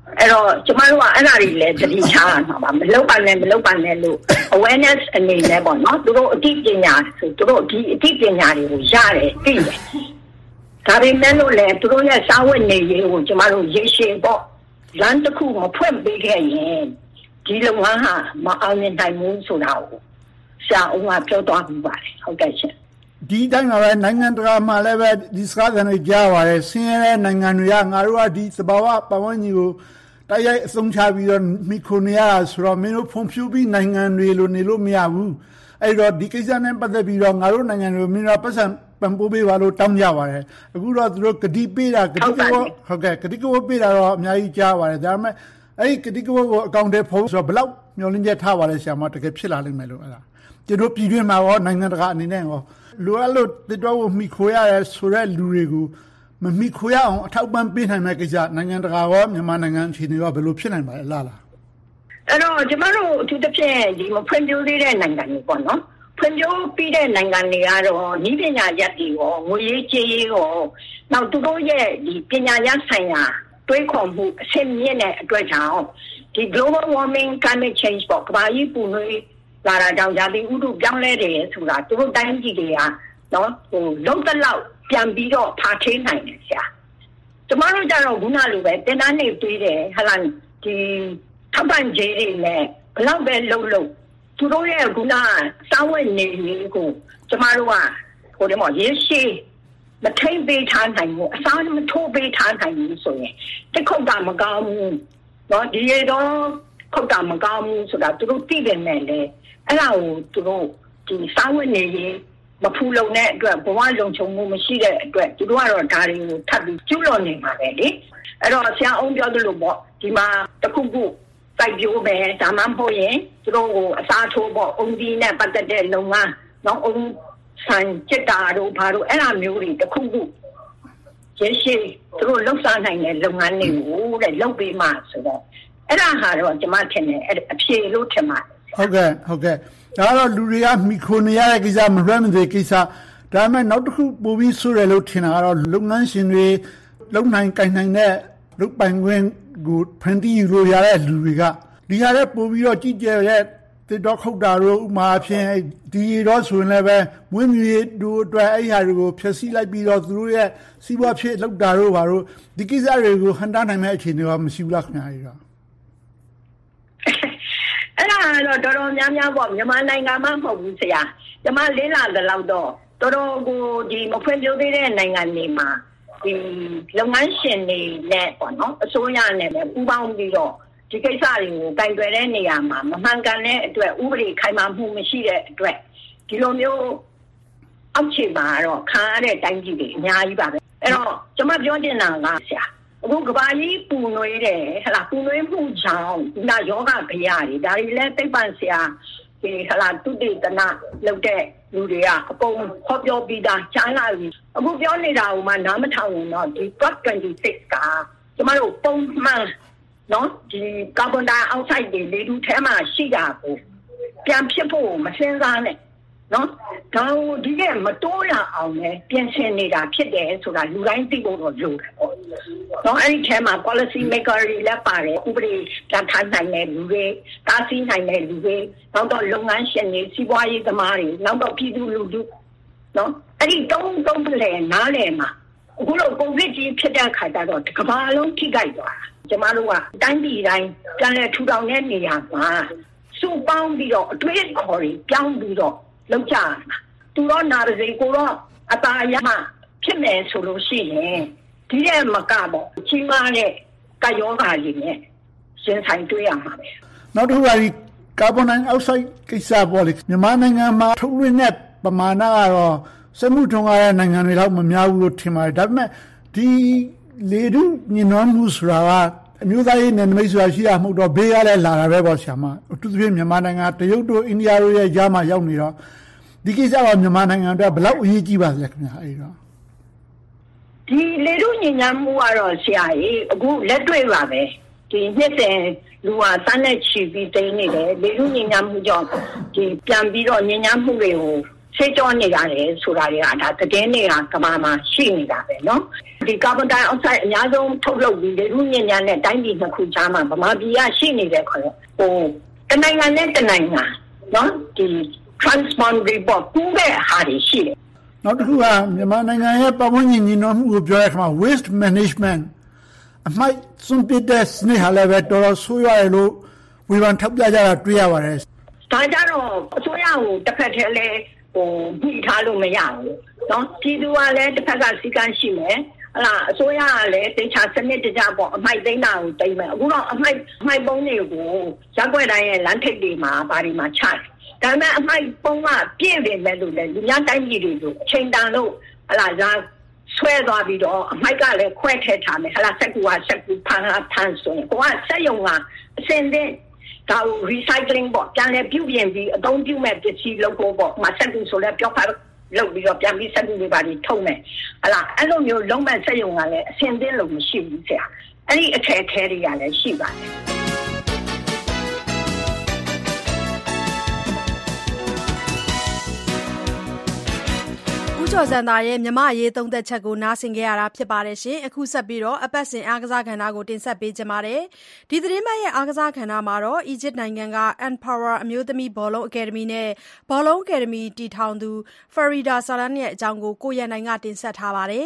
Speaker 22: အဲ့တော့ကျမတို့ကအဲ့ဒါတွေလည်းသတိထားရမှာပါမလုပ်ပါနဲ့လို့ awareness အနေနဲ့ပေါ့နော်သူတို့အသိပညာဆိုသူတို့ဒီအသိပညာတွေကိုရတယ်သိတယ်ဒါပေမဲ့လို့လည်းသူတို့ရဲ့စာဝတ်နေရေးကိုကျမတို့ရေရှည်ပေါ့လမ်းတစ်ခုမဖွင့်ပေးခဲ့ရင်ဒီလုပ်ငန်းဟာမအောင်မြင်နိုင်ဘူးဆိုတာကိုဆရာဦးကပြောသွားပြီးပါတယ်ဟုတ်ကဲ့ရှင်
Speaker 21: ဒီတိုင်းမှာပဲနိုင်ငံတကာမှာလည်းပဲဒီစကားတွေကြားပါတယ်ဆင်းရဲတဲ့နိုင်ငံတွေကငါတို့ကဒီသဘာဝပတ်ဝန်းကျင်ကိုတိုက်ရိုက်အဆုံးချပြီးတော့မိခိုနေရတာဆိုတော့မင်းတို့ဖွံ့ဖြိုးပြီးနိုင်ငံတွေလိုနေလို့မရဘူးအဲ့တော့ဒီကိစ္စနဲ့ပတ်သက်ပြီးတော့ငါတို့နိုင်ငံတွေကိုမင်းတို့ပတ်စံပံ့ပိုးပေးပါလို့တောင်းကြပါတယ်အခုတော့သူတို့ဂတိပေးတာဂတိကဝဟုတ်ကဲ့ဂတိကဝပေးတာတော့အများကြီးကြားပါတယ်ဒါပေမဲ့အဲ့ဒီဂတိကဝကိုအကောင့်ထဲဖို့ဆိုတော့ဘယ်လောက်မျှော်လင့်ချက်ထားပါလဲဆရာမတကယ်ဖြစ်လာလိမ့်မယ်လို့အဲ့ဒါကျွန်တော်ပြည်တွင်းမှာရောနိုင်ငံတကာအနေနဲ့ရောလိုအပ်လို့တော်ကိုမိခိုရရဲဆိုတဲ့လူတွေကိုမမိခိုရအောင်အထောက်ပံ့ပေးနိုင်မယ့်ကိစ္စနိုင်ငံတကာရောမြန်မာနိုင်ငံအခြေအနေရောဘယ်လိုဖြစ်နိုင်ပါလဲလား
Speaker 22: အဲ့တော့ကျမတို့အထူးသဖြင့်ဒီမဖွံ့ဖြိုးသေးတဲ့နိုင်ငံတွေပေါ့နော်ဖွံ့ဖြိုးပြီးတဲ့နိုင်ငံတွေကတော့နည်းပညာရပ်တွေရောငွေရေးကြေးရေးရောနောက်သူတို့ရဲ့ဒီပညာရပ်ဆိုင်ရာတွေးခေါ်မှုအဆင့်မြင့်တဲ့အတွက်ကြောင့်ဒီ global warming climate change ပေါ့ကမ္ဘာကြီးပူနွေးလာတာကြောင့်ရာသီဥတုပြောင်းလဲတယ်ဆိုတာသူတို့တိုင်းပြည်တွေကနော်လုံးတလောက်ပြန်ပြီးတော့ဖာထေးနိုင်တယ်ဆရာကျမတို့ကြတော့ခုနလိုပဲတင်တန်းနေပြီးတယ်ဟလာဒီထောက်ပံ့ကြေးတွေနဲ့ဘလောက်ပဲလုံသူတို့ရဲ့ခုနစောင်းဝဲနေရေးကိုကျမတို့ကဟိုတယ်မရေရှိမထိန်ပေးထားနိုင်ဘူးအစားမထိုးပေးထားနိုင်ဘူးဆိုရင်တစ်ခုကမကောင်းဘူးနော်ဒီရတော့ခုတ်တာမကောင်းဘူးဆိုတာသူတို့သိတယ်နဲ့လေအဲ့ဒါကိုသူတို့ဒီစောင်းဝဲနေရေးမဖူလုံတဲ့အတွက်ဘဝလုံခြုံမှုမရှိတဲ့အတွက်သူတို့ကတော့ဒါတွေကိုထပ်ပြီးကျူးလွန်နေမှာပဲလေအဲ့တော့ဆရာအောင်ပြောသလိုပေါ့ဒီမှာတခုခုစိုက်ပျိုးမယ်ဒါမှမဟုတ်ရင်သူတို့ကိုအစားထိုးပေါ့အုံဒီနဲ့ပတ်သက်တဲ့လုပ်ငန်းနော်အုံဆန်ကျက်တာတို့ဘာလို့အဲ့လိုမျိုးတွေတခုခုရရှိသူတို့လှုပ်ရှားနိုင်တဲ့လုပ်ငန်းတွေကိုတဲ့လုပ်ပေးမှဆိုတော့အဲ့ဒါဟာတော့ကျွန်မထင်တယ်အဖြေလို့ထင်ပါတယ်
Speaker 21: ဟုတ်ကဲ့ဒါတော့လူတွေကမိခိုနေရတဲ့ကိစ္စမလွဲမသွေကိစ္စဒါပေမဲ့နောက်တစ်ခုပိုပြီးဆိုရလို့ထင်တာကတော့လုပ်ငန်းရှင်တွေလုံနိုင်ကိုင်နိုင်တဲ့လုပ်ပိုင်ခွင့်ကိုဖန်တီးယူလို့ရတဲ့လူတွေကဒီဟာလည်းပိုပြီးတော့ကြည်ကြဲတဲ့တစ်တော့ခုတ်တာတို့ဥမာအဖြစ်ဒီတော့ဆိုရင်လည်းပဲမွေးမြူရေးတို့အတွက်အဲ့ဟာတွေကိုဖျက်ဆီးလိုက်ပြီးတော့သူတို့ရဲ့စီးပွားဖြစ်လောက်တာတို့ဘာလို့ဒီကိစ္စတွေကိုဟန်တာနိုင်မဲ့အခြေအနေကမရှိဘူးလားခင်ဗျာကြီးတော့
Speaker 22: အဲ့ဒါတော့တော်တော်များများပေါ့မြန်မာနိုင်ငံမှာမဟုတ်ဘူးဆရာကျွန်မလေးလာတဲ့လောက်တော့တော်တော်ကိုဒီမဖွံ့ဖြိုးသေးတဲ့နိုင်ငံတွေမှာဒီလုပ်ငန်းရှင်တွေနဲ့ပေါ့နော်အစိုးရနဲ့လည်းပူးပေါင်းပြီးတော့ဒီကိစ္စတွေကိုတိုင်တွယ်တဲ့နေရာမှာမမှန်ကန်တဲ့အတွက်ဥပဒေခိုင်မာမှုမရှိတဲ့အတွက်ဒီလိုမျိုးအောက်ခြေမှာတော့ခံရတဲ့တိုင်းပြည်တွေအများကြီးပါပဲအဲ့တော့ကျွန်မပြောချင်တာကဆရာအခုကဘာကြီးပူနွေးတယ်ဟလာပူနွေးမှုကြောင့်ဒီနာယောဂဗျာတွေဒါတွေလည်းသိပ္ပံဆရာဒီဟလာတုတေတနာလုပ်တဲ့လူတွေကအကုန်ဟောပြောပြီးသားကြားလာပြီအခုပြောနေတာကမှနားမထောင်ဘူးเนาะဒီ COP26 ကကျမတို့ပုံမှန်เนาะဒီကာဗွန်ဒိုင်အောက်ဆိုက်တွေလေထုထဲမှာရှိတာကိုပြန်ဖြစ်ဖို့မစင်စားနဲ့เนาะဒါဒီကမတိုးရအောင်လဲပြင်ဆင်နေတာဖြစ်တယ်ဆိုတာလူတိုင်းသိဖို့တော့လိုတယ်ပေါ့เนาะအဲ့ဒီထဲမှာ policy maker တွေလည်းပါတယ်ဥပဒေပြန်ထိုင်နိုင်တဲ့လူတွေတားဆီးနိုင်တဲ့လူတွေနောက်တော့လုပ်ငန်းရှင်တွေစီးပွားရေးသမားတွေနောက်တော့ပြည်သူလူထုเนาะအဲ့ဒီတုံးလဲနားလဲမှာအခုတော့ကိုဗစ်ကြီးဖြစ်တဲ့ခါကျတော့ကမ္ဘာလုံးထိခိုက်သွားတာကျမတို့ကတိုင်းပြည်တိုင်းပြန်လဲထူထောင်တဲ့နေရာမှာစုပေါင်းပြီးတော့အတွေ့အခေါ်တွေပြောင်းပြီးတော့လောက်ကြသူတော့နာရစေကိုတော့အตาရမဖြစ်မယ်ဆိုလို့ရှိရင်ဒီရဲ့မကပေါ့ကြီးမားတဲ့ကာယောဂါကြီးနဲ့ရှင်ဆိုင်တွေ့ရမှာပဲ
Speaker 21: နောက်တစ်ခုကဒီကာဗွန်ဒိုင်အောက်ဆိုက်ကိစ္စပေါ့လေမြန်မာနိုင်ငံမှာထုတ်လွှင့်တဲ့ပမာဏကတော့စက်မှုထွန်းကားတဲ့နိုင်ငံတွေလောက်မများဘူးလို့ထင်ပါတယ်ဒါပေမဲ့ဒီလေထုညှဉ်းနှွမ်းမှုဆိုတာကအမျိုးသားရေးနယ်နိမိတ်ဆိုတာရှိတာမဟုတ်တော့ဘေးကလည်းလာတာပဲပေါ့ဆရာမအထူးသဖြင့်မြန်မာနိုင်ငံတရုတ်တို့အိန္ဒိယတို့ရဲ့ကြားမှာရောက်နေတော့ဒီကိစ္စကမြန်မာနိုင်ငံအတွက်ဘယ်လောက်အရေးကြီးပါလဲခင်ဗျာအဲ့တော့
Speaker 22: ဒီလေထုညဉ့်ညမ်းမှုကတော့ဆရာကြီးအခုလက်တွေ့ပါပဲဒီနှစ်စဉ်လူဟာစမ်းနဲ့ချီပြီးသိနေတယ်လေထုညဉ့်ညမ်းမှုကြောင့်ဒီပြန်ပြီးတော့ညဉ့်ညမ်းမှုတွေကိုဆေးကြောနေရတယ်ဆိုတာတွေကဒါသတင်းတွေကကမ္ဘာမှာရှိနေတာပဲเนาะဒီကာဗွန်ဒိုင်အောက်ဆိုက်အများဆုံးထုတ်လုပ်ပြီးလေထုညစ်ညမ်းတဲ့တိုင်းပြည်နှစ်ခုကြားမှာဗမာပြည်ကရှိနေတဲ့ခေါ်တနိုင်ငံနဲ့တနိုင်ငံเนาะဒီ transboundary ပေါ့ကူးတဲ့ဟာတွေရှိတယ်
Speaker 21: နောက်တစ်ခုကမြန်မာနိုင်ငံရဲ့ပတ်ဝန်းကျင်ညီညွတ်မှုကိုပြောတဲ့အခါမှာ waste management အမိုက်စွန့်ပစ်တဲ့စနစ်ဟာလည်းပဲတော်တော်ဆိုးရွားရလို့ဝေဖန်ထောက်ပြကြတာတွေ့ရပါတယ်
Speaker 22: ဒါကြတော့အစိုးရကိုတစ်ဖက်ထဲလဲညှိထားလို့မရဘူးเนาะပြည်သူကလည်းတစ်ဖက်ကစီကန်းရှိမယ်ဟလာအစိုးရကလည်းတေချာစနစ်တကျပေါ့အမိုက်သိမ်းတာကိုသိမ်းမယ်အခုတော့အမိုက်ပုံးတွေကိုရက်ွက်တိုင်းရဲ့လမ်းထိပ်တွေမှာဘာတွေမှာချတယ်ဒါပေမဲ့အမိုက်ပုံးကပြည့်နေမယ်လို့လည်းလူများတိုင်းပြည်တွေလို့အချိန်တန်လို့ဟလာရာဆွဲသွားပြီးတော့အမိုက်ကလည်းခွဲထည့်ထားမယ်ဟလာစက်ကူဖန်ဆိုရင်ကိုကစက်ယုံကအစင်တဲ့ဒါကို recycling ပေါ့ပြန်လဲပြုပြင်ပြီးအသုံးပြုမဲ့ပစ္စည်းလုပ်ဖို့ပေါ့မဆက်ဘူးဆိုလဲပြောခါလုပ်ပြီးတော့ပြန်ပြီးစက်ကူတွေပါထုတ်မယ်ဟလာအဲ့လိုမျိုးလုံးမဲ့စက်ယုံကလည်းအစင်တဲ့လို့မရှိဘူးဆရာအဲ့ဒီအခက်အခဲတွေကလည်းရှိပါတယ်
Speaker 2: ကျော်စံသားရဲ့မြမရေးသုံးသက်ချက်ကိုနားဆင်ခဲ့ရတာဖြစ်ပါတယ်ရှင်အခုဆက်ပြီးတော့အပတ်စဉ်အားကစားကဏ္ဍကိုတင်ဆက်ပေးကြပါမယ်ဒီသတင်းပတ်ရဲ့အားကစားကဏ္ဍမှာတော့အီဂျစ်နိုင်ငံက Empower အမျိုးသမီးဘောလုံးအကယ်ဒမီနဲ့ဘောလုံးအကယ်ဒမီတည်ထောင်သူ Farida Salan ရဲ့အကြောင်းကိုရန်နိုင်ကတင်ဆက်ထားပါတယ်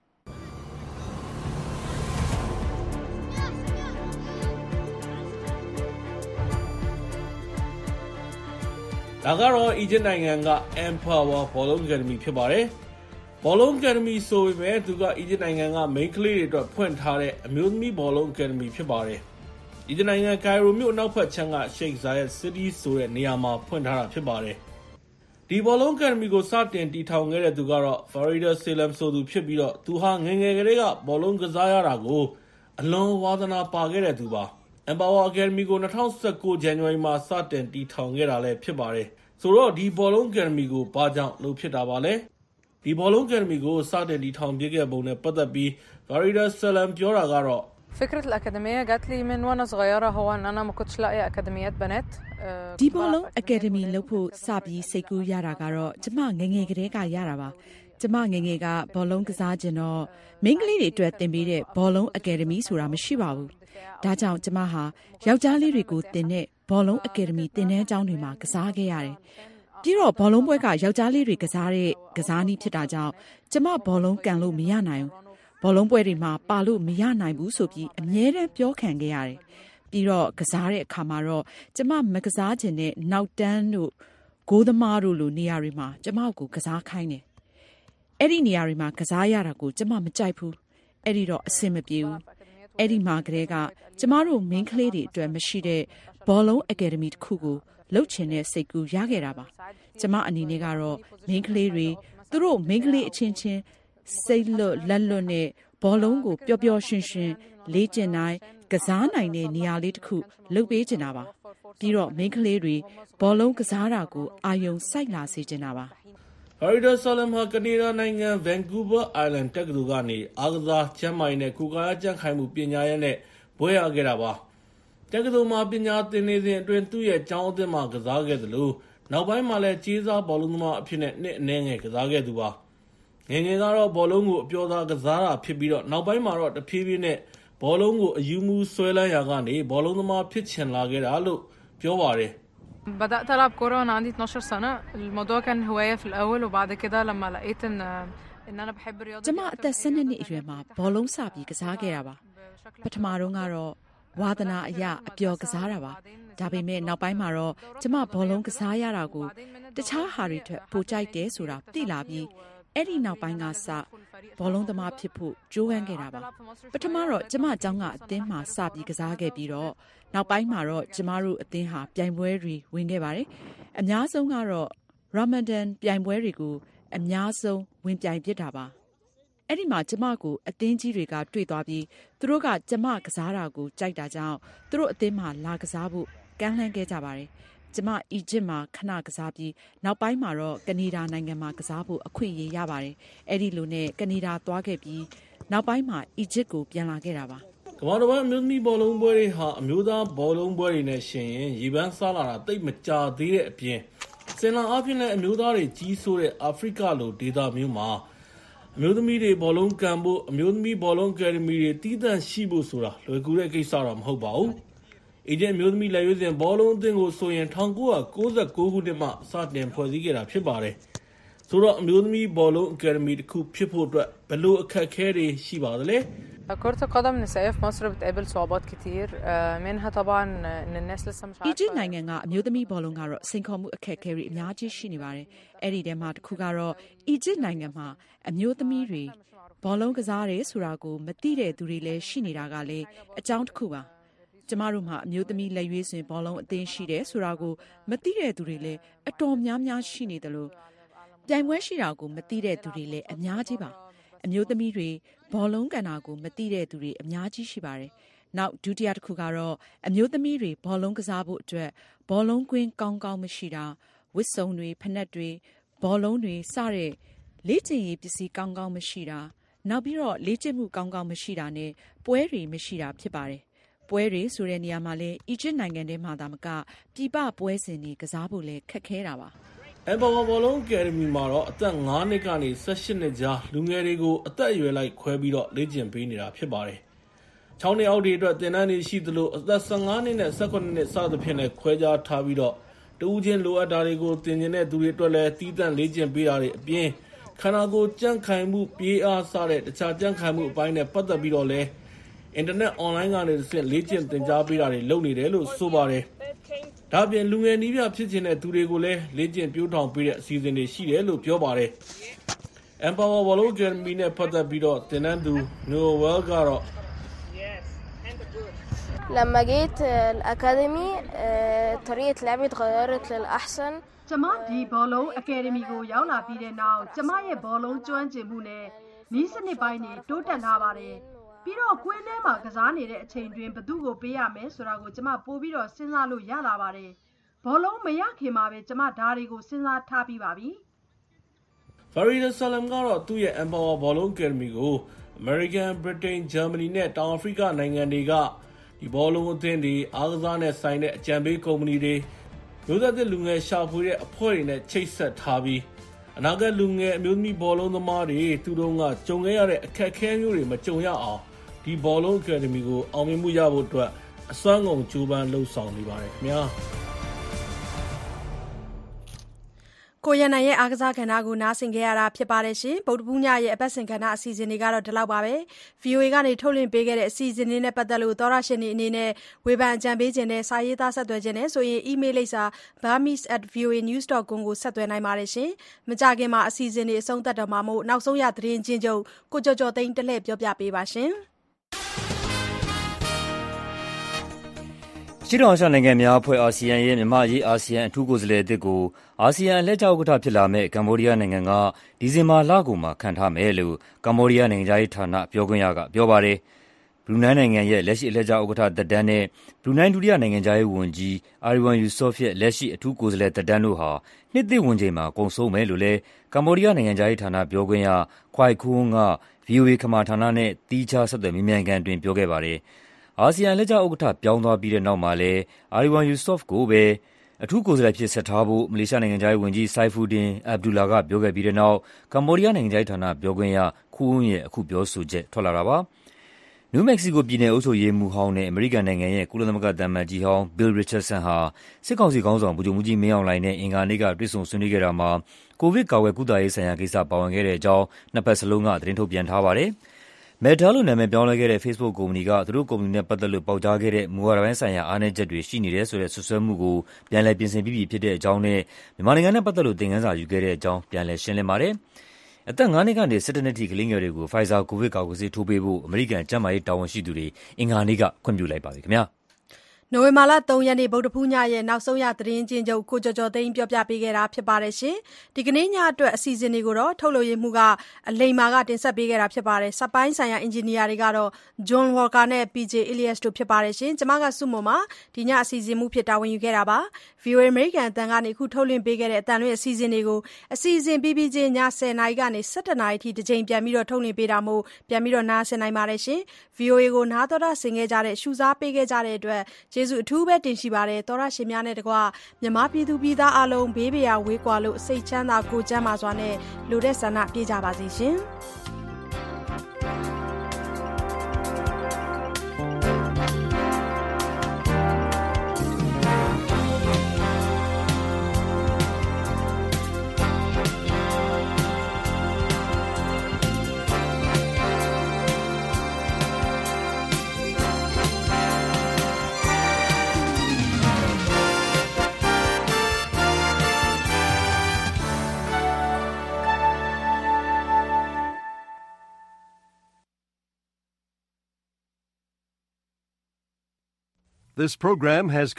Speaker 1: ဒါကတော့အီဂျစ်နိုင်ငံက Empower ဘောလုံးအကယ်ဒမီဖြစ်ပါတယ်။ဘောလုံးအကယ်ဒမီဆိုပေမဲ့သူကအီဂျစ်နိုင်ငံကမိန်းကလေးတွေအတွက်ဖွင့်ထားတဲ့အမျိုးသမီးဘောလုံးအကယ်ဒမီဖြစ်ပါတယ်။အီဂျစ်နိုင်ငံကိုင်ရိုမြို့အနောက်ဘက်ခြမ်းက Sheikh Zayed City ဆိုတဲ့နေရာမှာဖွင့်ထားတာဖြစ်ပါတယ်။ဒီဘောလုံးအကယ်ဒမီကိုစတင်တည်ထောင်ခဲ့တဲ့သူကတော့ Farida Salam ဆိုသူဖြစ်ပြီးတော့သူဟာငယ်ငယ်ကလေးကဘောလုံးကစားရတာကိုအလွန်ဝါသနာပါခဲ့တဲ့သူပါ။ Empower Academy ကို2019 January မှာစတင်တည်ထောင်ခဲ့တာလည်းဖြစ်ပါတယ်။ဆိုတော့ဒီဘောလုံး Academy ကိုဘာကြောင့်လုပ်ဖြစ်တာပါလဲ။ဒီဘောလုံး Academy ကိုစတင်တည်ထောင်ပြခဲ့ပုံနဲ့ပတ်သက်ပြီး Farida Salam ပြောတာကတော့
Speaker 5: فكرة الأكاديمية جات لي من وأنا صغيرة هو أن أنا ما كنتش لاقية أكاديميات بنات
Speaker 23: ဒီဘောလုံး Academy လုပ်ဖို့စပြီးစိတ်ကူးရတာကတော့ကျမငယ်ငယ်ကတည်းကရတာပါ။ကျမငယ်ငယ်ကဘောလုံးကစားခြင်းတော့မိန်းကလေးတွေအတွက်သင်ပေးတဲ့ဘောလုံး Academy ဆိုတာမရှိပါဘူး။ဒါကြောင့်ကျမဟာယောက်ျားလေးတွေကိုသင်တဲ့ဘောလုံး Academy သင်တန်းကျောင်းတွေမှာကစားခဲ့ရတယ်။ပြီးတော့ဘောလုံးပွဲကယောက်ျားလေးတွေကစားတဲ့ကစားနည်းဖြစ်တာကြောင့်ကျမဘောလုံးကန်လို့မရနိုင်ဘူး။ဘောလုံးပွဲတွေမှာပါလို့မရနိုင်ဘူးဆိုပြီးအမြဲတမ်းပြောခံခဲ့ရတယ်။ပြီးတော့ကစားတဲ့အခါမှာတော့ကျမမကစားခြင်းနဲ့နောက်တန်းတို့ဂိုးသမားတို့လိုနေရာတွေမှာကျမကိုကစားခိုင်းတယ်။အဲ့ဒီနေရာတွေမှာကစားရတာကိုကျမမကြိုက်ဘူး။အဲ့ဒီတော့အဆင်မပြေဘူး။အဲ့ဒီမှာကလေးကကျမတို့မိန်းကလေးတွေအတွက်မရှိတဲ့ဘောလုံး Academy တစ်ခုကိုလုပ်ချင်တဲ့စိတ်ကူးရခဲ့တာပါ။ကျမအနေနဲ့ကတော့မိန်းကလေးတွေသူတို့မိန်းကလေးအချင်းချင်းစိတ်လွတ်လက်လွတ်နဲ့ဘောလုံးကိုပျော်ပျော်ရွှင်ရွှင်လေ့ကျင့်နိုင်ကစားနိုင်တဲ့နေရာလေးတစ်ခုလုပ်ပေးချင်တာပါပြီးတော့မိန်းကလေးတွေဘောလုံးကစားတာကိုအာရုံစိုက်လာစေချင်တာပါ
Speaker 1: Farida Salam ဟာကနေဒါနိုင်ငံ Vancouver Island တက္ကသိုလ်ကနေအားကစားကျန်းမာရေးနဲ့ကုကာယကြံ့ခိုင်မှုပညာရပ်နဲ့ဘွဲ့ရခဲ့တာပါတက္ကသိုလ်မှာပညာသင်နေစဉ်အတွင်းသူ့ရဲ့ကျောင်းအသင်းမှာကစားခဲ့သလိုနောက်ပိုင်းမှာလည်းကြေးစားဘောလုံးသမားအဖြစ်နဲ့နှစ်အနည်းငယ်ကစားခဲ့သူပါငယ်ငယ်ကတော့ဘောလုံးကိုအပျော်သာကစားတာဖြစ်ပြီးတော့နောက်ပိုင်းမှာတော့တဖြည်းဖြည်းနဲ့ဘောလုံးကိုအယူမူဆွဲလန်းရာကနေဘောလုံးသမားဖြစ်ချင်လာခဲ့တာလို့ပြောပါတယ်
Speaker 5: بدأت ألعب كورة وأنا عندي 12 سنة الموضوع كان هواية في الأول وبعد كده لما لقيت إن أنا بحب الرياضة
Speaker 23: ကျမအသက်12နှစ်အရွယ်မှာဘောလုံးစပြီးကစားခဲ့တာပါပထမတော့ကတော့ဝါသနာအရအပျော်ကစားတာပါဒါပေမဲ့နောက်ပိုင်းမှာတော့ကျမဘောလုံးကစားရတာကိုတခြားဟာတွေထက်ပိုကြိုက်တယ်ဆိုတာသိလာပြီးအဲ့ဒီနောက်ပိုင်းကစဘောလုံးသမားဖြစ်ဖို့ကြိုးပမ်းခဲ့တာပါပထမတော့ကျမအကြောင်းကအသင်းမှာစပြီးကစားခဲ့ပြီးတော့နောက်ပိုင်းမှာတော့ကျမတို့အသင်းဟာပြိုင်ပွဲတွေဝင်ခဲ့ပါတယ်အများဆုံးကတော့ Ramadan ပြိုင်ပွဲတွေကိုအများဆုံးဝင်ပြိုင်ဖြစ်တာပါအဲ့ဒီမှာကျမကိုအသင်းကြီးတွေကတွေ့သွားပြီးသူတို့ကကျမကစားတာကိုကြိုက်တာကြောင့်သူတို့အသင်းမှာလာကစားဖို့ကမ်းလှမ်းခဲ့ကြပါတယ်ကျမအီဂျစ်မှာခဏကစားပြီးနောက်ပိုင်းမှာတော့ကနေဒါနိုင်ငံမှာကစားဖို့အခွင့်အရေးရပါတယ်အဲ့ဒီလိုနဲ့ကနေဒါသွားခဲ့ပြီးနောက်ပိုင်းမှာအီဂျစ်ကိုပြန်လာခဲ့တာပါ
Speaker 1: ကမ္ဘာတစ်ဝန်းအမျိုးသမီးဘောလုံးပွဲတွေဟာအမျိုးသားဘောလုံးပွဲတွေနဲ့ရှင်ရင်ရေပန်းစားလာတာတိတ်မကြသေးတဲ့အပြင်စင်လာအားဖြင့်လည်းအမျိုးသားတွေကြီးစိုးတဲ့အာဖရိကလိုဒေသမျိုးမှာအမျိုးသမီးတွေဘောလုံးကန်ဖို့အမျိုးသမီးဘောလုံးအကယ်ဒမီတွေတည်တံ့ရှိဖို့ဆိုတာလွယ်ကူတဲ့ကိစ္စတော့မဟုတ်ပါဘူး။အေဂျင့်အမျိုးသမီးလက်ရွေးစင်ဘောလုံးအသင်းကိုဆိုရင်1999ခုနှစ်မှစတင်ဖွဲ့စည်းခဲ့တာဖြစ်ပါတယ်။ဆိုတော့အမျိုးသမီးဘောလုံးအကယ်ဒမီတစ်ခုဖြစ်ဖို့အတွက်ဘယ်လိုအခက်အခဲတွေရှိပါသလဲ
Speaker 5: كرة القدم النسائية في مصر بتقابل صعوبات كتير منها طبعا إن الناس لسه مش عارفة
Speaker 23: အီဂျစ်နိုင်ငံကအမျိုးသမီးဘောလုံးကတော့စိန်ခေါ်မှုအခက်အခဲတွေအများကြီးရှိနေပါတယ်။အဲ့ဒီထဲမှာတစ်ခုကတော့အီဂျစ်နိုင်ငံမှာအမျိုးသမီးတွေဘောလုံးကစားတယ်ဆိုတာကိုမသိတဲ့သူတွေလည်းရှိနေတာကလည်းအကြောင်းတစ်ခုပါ။ကျမတို့မှာအမျိုးသမီးလက်ရွေးစင်ဘောလုံးအသင်းရှိတယ်ဆိုတာကိုမသိတဲ့သူတွေလည်းအတော်များများရှိနေတယ်လို့ပြိုင်ပွဲရှိတာကိုမသိတဲ့သူတွေလည်းအများကြီးပါ။အမျိုးသမီးတွေဘောလုံးကန်တာကိုမသိတဲ့သူတွေအများကြီးရှိပါတယ်။နောက်ဒုတိယတစ်ခုကတော့အမျိုးသမီးတွေဘောလုံးကစားဖို့အတွက်ဘောလုံးကွင်းကောင်းကောင်းမရှိတာဝတ်စုံတွေဖနက်တွေဘောလုံးတွေစတဲ့လေ့ကျင့်ရေးပစ္စည်းကောင်းကောင်းမရှိတာနောက်ပြီးတော့လေ့ကျင့်မှုကောင်းကောင်းမရှိတာနဲ့ပွဲတွေမရှိတာဖြစ်ပါတယ်။ပွဲတွေဆိုတဲ့နေရာမှာလည်းအီဂျစ်နိုင်ငံထဲမှာသာမကပြည်ပပွဲစဉ်တွေကစားဖို့လည်းခက်ခဲတာပါ။
Speaker 1: Empower ဘောလုံးအကယ်ဒမီမှာတော့အသက်9နှစ်ကနေ18နှစ်ကြားလူငယ်တွေကိုအသက်အရွယ်လိုက်ခွဲပြီးတော့လေ့ကျင့်ပေးနေတာဖြစ်ပါတယ်။6နှစ်အောက်တွေအတွက်သင်တန်းတွေရှိသလိုအသက်15နှစ်နဲ့18နှစ်စသဖြင့်လည်းခွဲခြားထားပြီးတော့တဦးချင်းလိုအပ်တာတွေကိုသင်ကျင်တဲ့သူတွေအတွက်လည်းတည်တံ့လေ့ကျင့်ပေးတာတွေအပြင်ခန္ဓာကိုယ်ကြံ့ခိုင်မှုပြေးအားစတဲ့တခြားကြံ့ခိုင်မှုအပိုင်းနဲ့ပတ်သက်ပြီးတော့လည်းအင်တာနက် online ကနေတစ်ဆင့်လေ့ကျင့်သင်ကြားပေးတာတွေလုပ်နေတယ်လို့ဆိုပါတယ်။ဒါပြင်လူငယ်နည်းပြဖြစ်ချင်တဲ့သူတွေကိုလည်းလေ့ကျင့်ပြိုးထောင်ပေးတဲ့အစီအစဉ်တွေရှိတယ်လို့ပြောပါတယ်။ Empower ဘောလုံးအကယ်ဒမီနဲ့ပတ်သက်ပြီးတော့သင်တန်းသူ Noel ကတော့
Speaker 3: لما جيت الأكاديمي طريقة لعبي اتغيرت للأحسن
Speaker 2: ကျမဒီဘောလုံးအကယ်ဒမီကိုရောက်လာပြီးတဲ့နောက်ကျမရဲ့ဘောလုံးကျွမ်းကျင်မှုနဲ့နည်းစနစ်ပိုင်းတွေတိုးတက်လာပါတယ်ပြီးတော့ကွင်းထဲမှာကစားနေတဲ့အချိန်တွင်ဘသူ့ကိုပေးရမယ်ဆိုတာကိုကျမပို့ပြီးတော့စဉ်းစားလို့ရလာပါတယ်ဘောလုံးမရခင်မှာပဲကျမဓာတ်တွေကိုစဉ်းစားထားပြီးပါပြီ
Speaker 1: Farida Salam ကတော့သူ့ရဲ့ Empower ဘောလုံးအကယ်ဒမီကို American, Britain, Germany နဲ့တောင်အာဖရိကနိုင်ငံတွေကဒီဘောလုံးအသင်းတွေအားကစားနဲ့ဆိုင်တဲ့အကြံပေးကုမ္ပဏီတွေမျိုးသက်တဲ့လူငယ်ရှာဖွေတဲ့အဖွဲ့တွေနဲ့ချိတ်ဆက်ထားပြီးအနာဂတ်လူငယ်အမျိုးသမီးဘောလုံးသမားတွေသူတို့ကကြုံခဲ့ရတဲ့အခက်အခဲမျိုးတွေမကြုံရအောင်ဒီဘောလုံးအကယ်ဒမီကိုအောင်မြင်မှုရဖို့အတွက်အစွမ်းကုန်ကြိုးပမ်းလှုပ်ဆောင်နေပါတယ်ခင်ဗျာ
Speaker 2: ကိုရန်နိုင်ရဲ့အားကစားကဏ္ဍကိုနားဆင်ခဲ့ရတာဖြစ်ပါတယ်ရှင်ဗုဒ္ဓဘုညရဲ့အပတ်စဉ်ကဏ္ဍအစီအစဉ်တွေကတော့ဒီလောက်ပါပဲ VOA ကနေထုတ်လွှင့်ပေးခဲ့တဲ့အစီအစဉ်လေးနဲ့ပတ်သက်လို့သောရရှင်တွေအနေနဲ့ဝေဖန်အကြံပေးခြင်းနဲ့စာရေးသားဆက်သွယ်ခြင်းနဲ့ဆိုရင် email လိပ်စာ burmese@voanews.com ကိုဆက်သွယ်နိုင်ပါတယ်ရှင်မကြခင်မှာအစီအစဉ်တွေအဆုံးသတ်တော့မှာမို့နောက်ဆုံးရသတင်းချင်းချုပ်ကိုကျော်ကျော်သိန်းတလှည့်ပြောပြပေးပါရှင်
Speaker 4: ရှစ်တောင်အာရှနိုင်ငံများအဖွဲ့အာဆီယံရဲ့မြန်မာ့အရေးအာဆီယံအထူးကိုယ်စားလှယ်အသစ်ကိုအာဆီယံအလှည့်ကျဥက္ကဋ္ဌဖြစ်လာမယ့်ကမ္ဘောဒီးယားနိုင်ငံကဒီဇင်ဘာလကုန်မှာခန့်ထားမယ်လို့ကမ္ဘောဒီးယားနိုင်ငံခြားရေးဌာနပြောခွင့်ရကပြောပါတယ်။ဘရူနိုင်းနိုင်ငံရဲ့လက်ရှိအလှည့်ကျဥက္ကဋ္ဌသက်တမ်းနဲ့ဘရူနိုင်းဒုတိယနိုင်ငံခြားရေးဝန်ကြီးအာရီဝန်ယူဆော့ဖ်ရဲ့လက်ရှိအထူးကိုယ်စားလှယ်သက်တမ်းတို့ဟာနှစ်သစ်ဝင်ချိန်မှာကုန်ဆုံးမယ်လို့လည်းကမ္ဘောဒီးယားနိုင်ငံခြားရေးဌာနပြောခွင့်ရခွိုင်ခူးဝန်းက VOA ခမာဌာနနဲ့သီးခြားဆက်သွယ်မေးမြန်းခန်းအတွင်းပြောခဲ့ပါတယ်။အာဆီယံအလှည့်ကျဥက္ကဋ္ဌပြောင်းသွားပြီးတဲ့နောက်မှာလည်းအာရီဝန်ယူဆော့ဖ်ကိုပဲအထူးကိုယ်စားလှယ်ဖြစ်ဆက်ထားဖို့မလေးရှားနိုင်ငံခြားရေးဝန်ကြီးဆိုင်းဖူဒင်အဗ်ဒူလာကပြောခဲ့ပြီးတဲ့နောက်ကမ္ဘောဒီးယားနိုင်ငံခြားရေးဌာနပြောခွင့်ရခူးဝန်းရဲ့အခုပြောဆိုချက်ထွက်လာတာပါ။နယူးမက္ကဆီကိုပြည်နယ်အုပ်ချုပ်ရေးမှူးဟောင်းနဲ့အမေရိကန်နိုင်ငံရဲ့ကုလသမဂ္ဂသံအမတ်ကြီးဟောင်းဘီလ်ရစ်ချတ်ဆန်ဟာစစ်ကောင်စီခေါင်းဆောင်ဗိုလ်ချုပ်မှူးကြီးမင်းအောင်လှိုင်နဲ့အင်္ဂါနေ့ကတွေ့ဆုံဆွေးနွေးခဲ့တာမှာကိုဗစ်ကာကွယ်ကုသရေးဆိုင်ရာကိစ္စပါဝင်ခဲ့တဲ့အကြောင်းနှစ်ဖက်စလုံးကသတင်းထုတ်ပြန်ထားပါတယ်။ Meta လို့နာမည်ပြောင်းလဲခဲ့တဲ့ Facebook ကုမ္ပဏီကသူတို့ကုမ္ပဏီနဲ့ပတ်သက်လို့ပေါက်ကြားခဲ့တဲ့မူဝါဒပိုင်းဆိုင်ရာအားနည်းချက်တွေရှိနေတယ်ဆိုတဲ့စွပ်စွဲမှုကိုပြန်လည်ပြင်ဆင်ပြီးပြီဖြစ်တဲ့အကြောင်းနဲ့မြန်မာနိုင်ငံနဲ့ပတ်သက်လို့သင်ခန်းစာယူခဲ့တဲ့အကြောင်းပြန်လည်ရှင်းလင်းပါတယ်။အသက်9နှစ်ကနေ17နှစ်ထိကလေးငယ်တွေကို Pfizer ကိုဗစ်ကာကွယ်ဆေးထိုးပေးဖို့အမေရိကန်ကျန်းမာရေးတာဝန်ရှိသူတွေအင်္ဂါနေ့ကခွင့်ပြုလိုက်ပါပြီခင်ဗျာ။
Speaker 2: နိုဝင်ဘာလ3ရက်နေ့ဗုဒ္ဓဖူးညရဲ့နောက်ဆုံးရသတင်းချင်းချုပ်ကိုကျော်ကျော်သိန်းပြောပြပေးခဲ့တာဖြစ်ပါတယ်ရှင်။ဒီကနေ့ညအတွက်အစီအစဉ်တွေကိုတော့ထုတ်လုပ်ရမှုကအလိမ္မာကတင်ဆက်ပေးခဲ့တာဖြစ်ပါတယ်။စပိုင်းဆိုင်ရာအင်ဂျင်နီယာတွေကတော့ John Walker နဲ့ PJ Elias တို့ဖြစ်ပါတယ်ရှင်။ကျွန်မကစုမုံမှာဒီညအစီအစဉ်မှုဖြစ်တာဝန်ယူခဲ့တာပါ။ VOA American အတန်ကနေအခုထုတ်လွှင့်ပေးခဲ့တဲ့အတန်လွှင့်အစီအစဉ်တွေကိုအစီအစဉ်ပြီးပြီးချင်းည10:00နာရီကနေ17:00နာရီထိတစ်ချိန်ပြန်ပြီးတော့ထုတ်လွှင့်ပေးတာမို့ပြန်ပြီးတော့နားဆင်နိုင်ပါတယ်ရှင်။ VOA ကိုနားတော်တာဆင်ခဲ့ကြတဲ့ရှုစားပေးခဲ့ကြတဲ့အတွက်ကျေးစုအထူးပဲတင်ရှိပါတယ်သောရရှင်များနဲ့တကွမြမပြည်သူပြည်သားအလုံးဘေးပရာဝေးကွာလို့စိတ်ချမ်းသာကိုယ်ကျန်းမာစွာနဲ့လူတဲ့ဆန္ဒပြကြပါစေရှင်
Speaker 6: This program has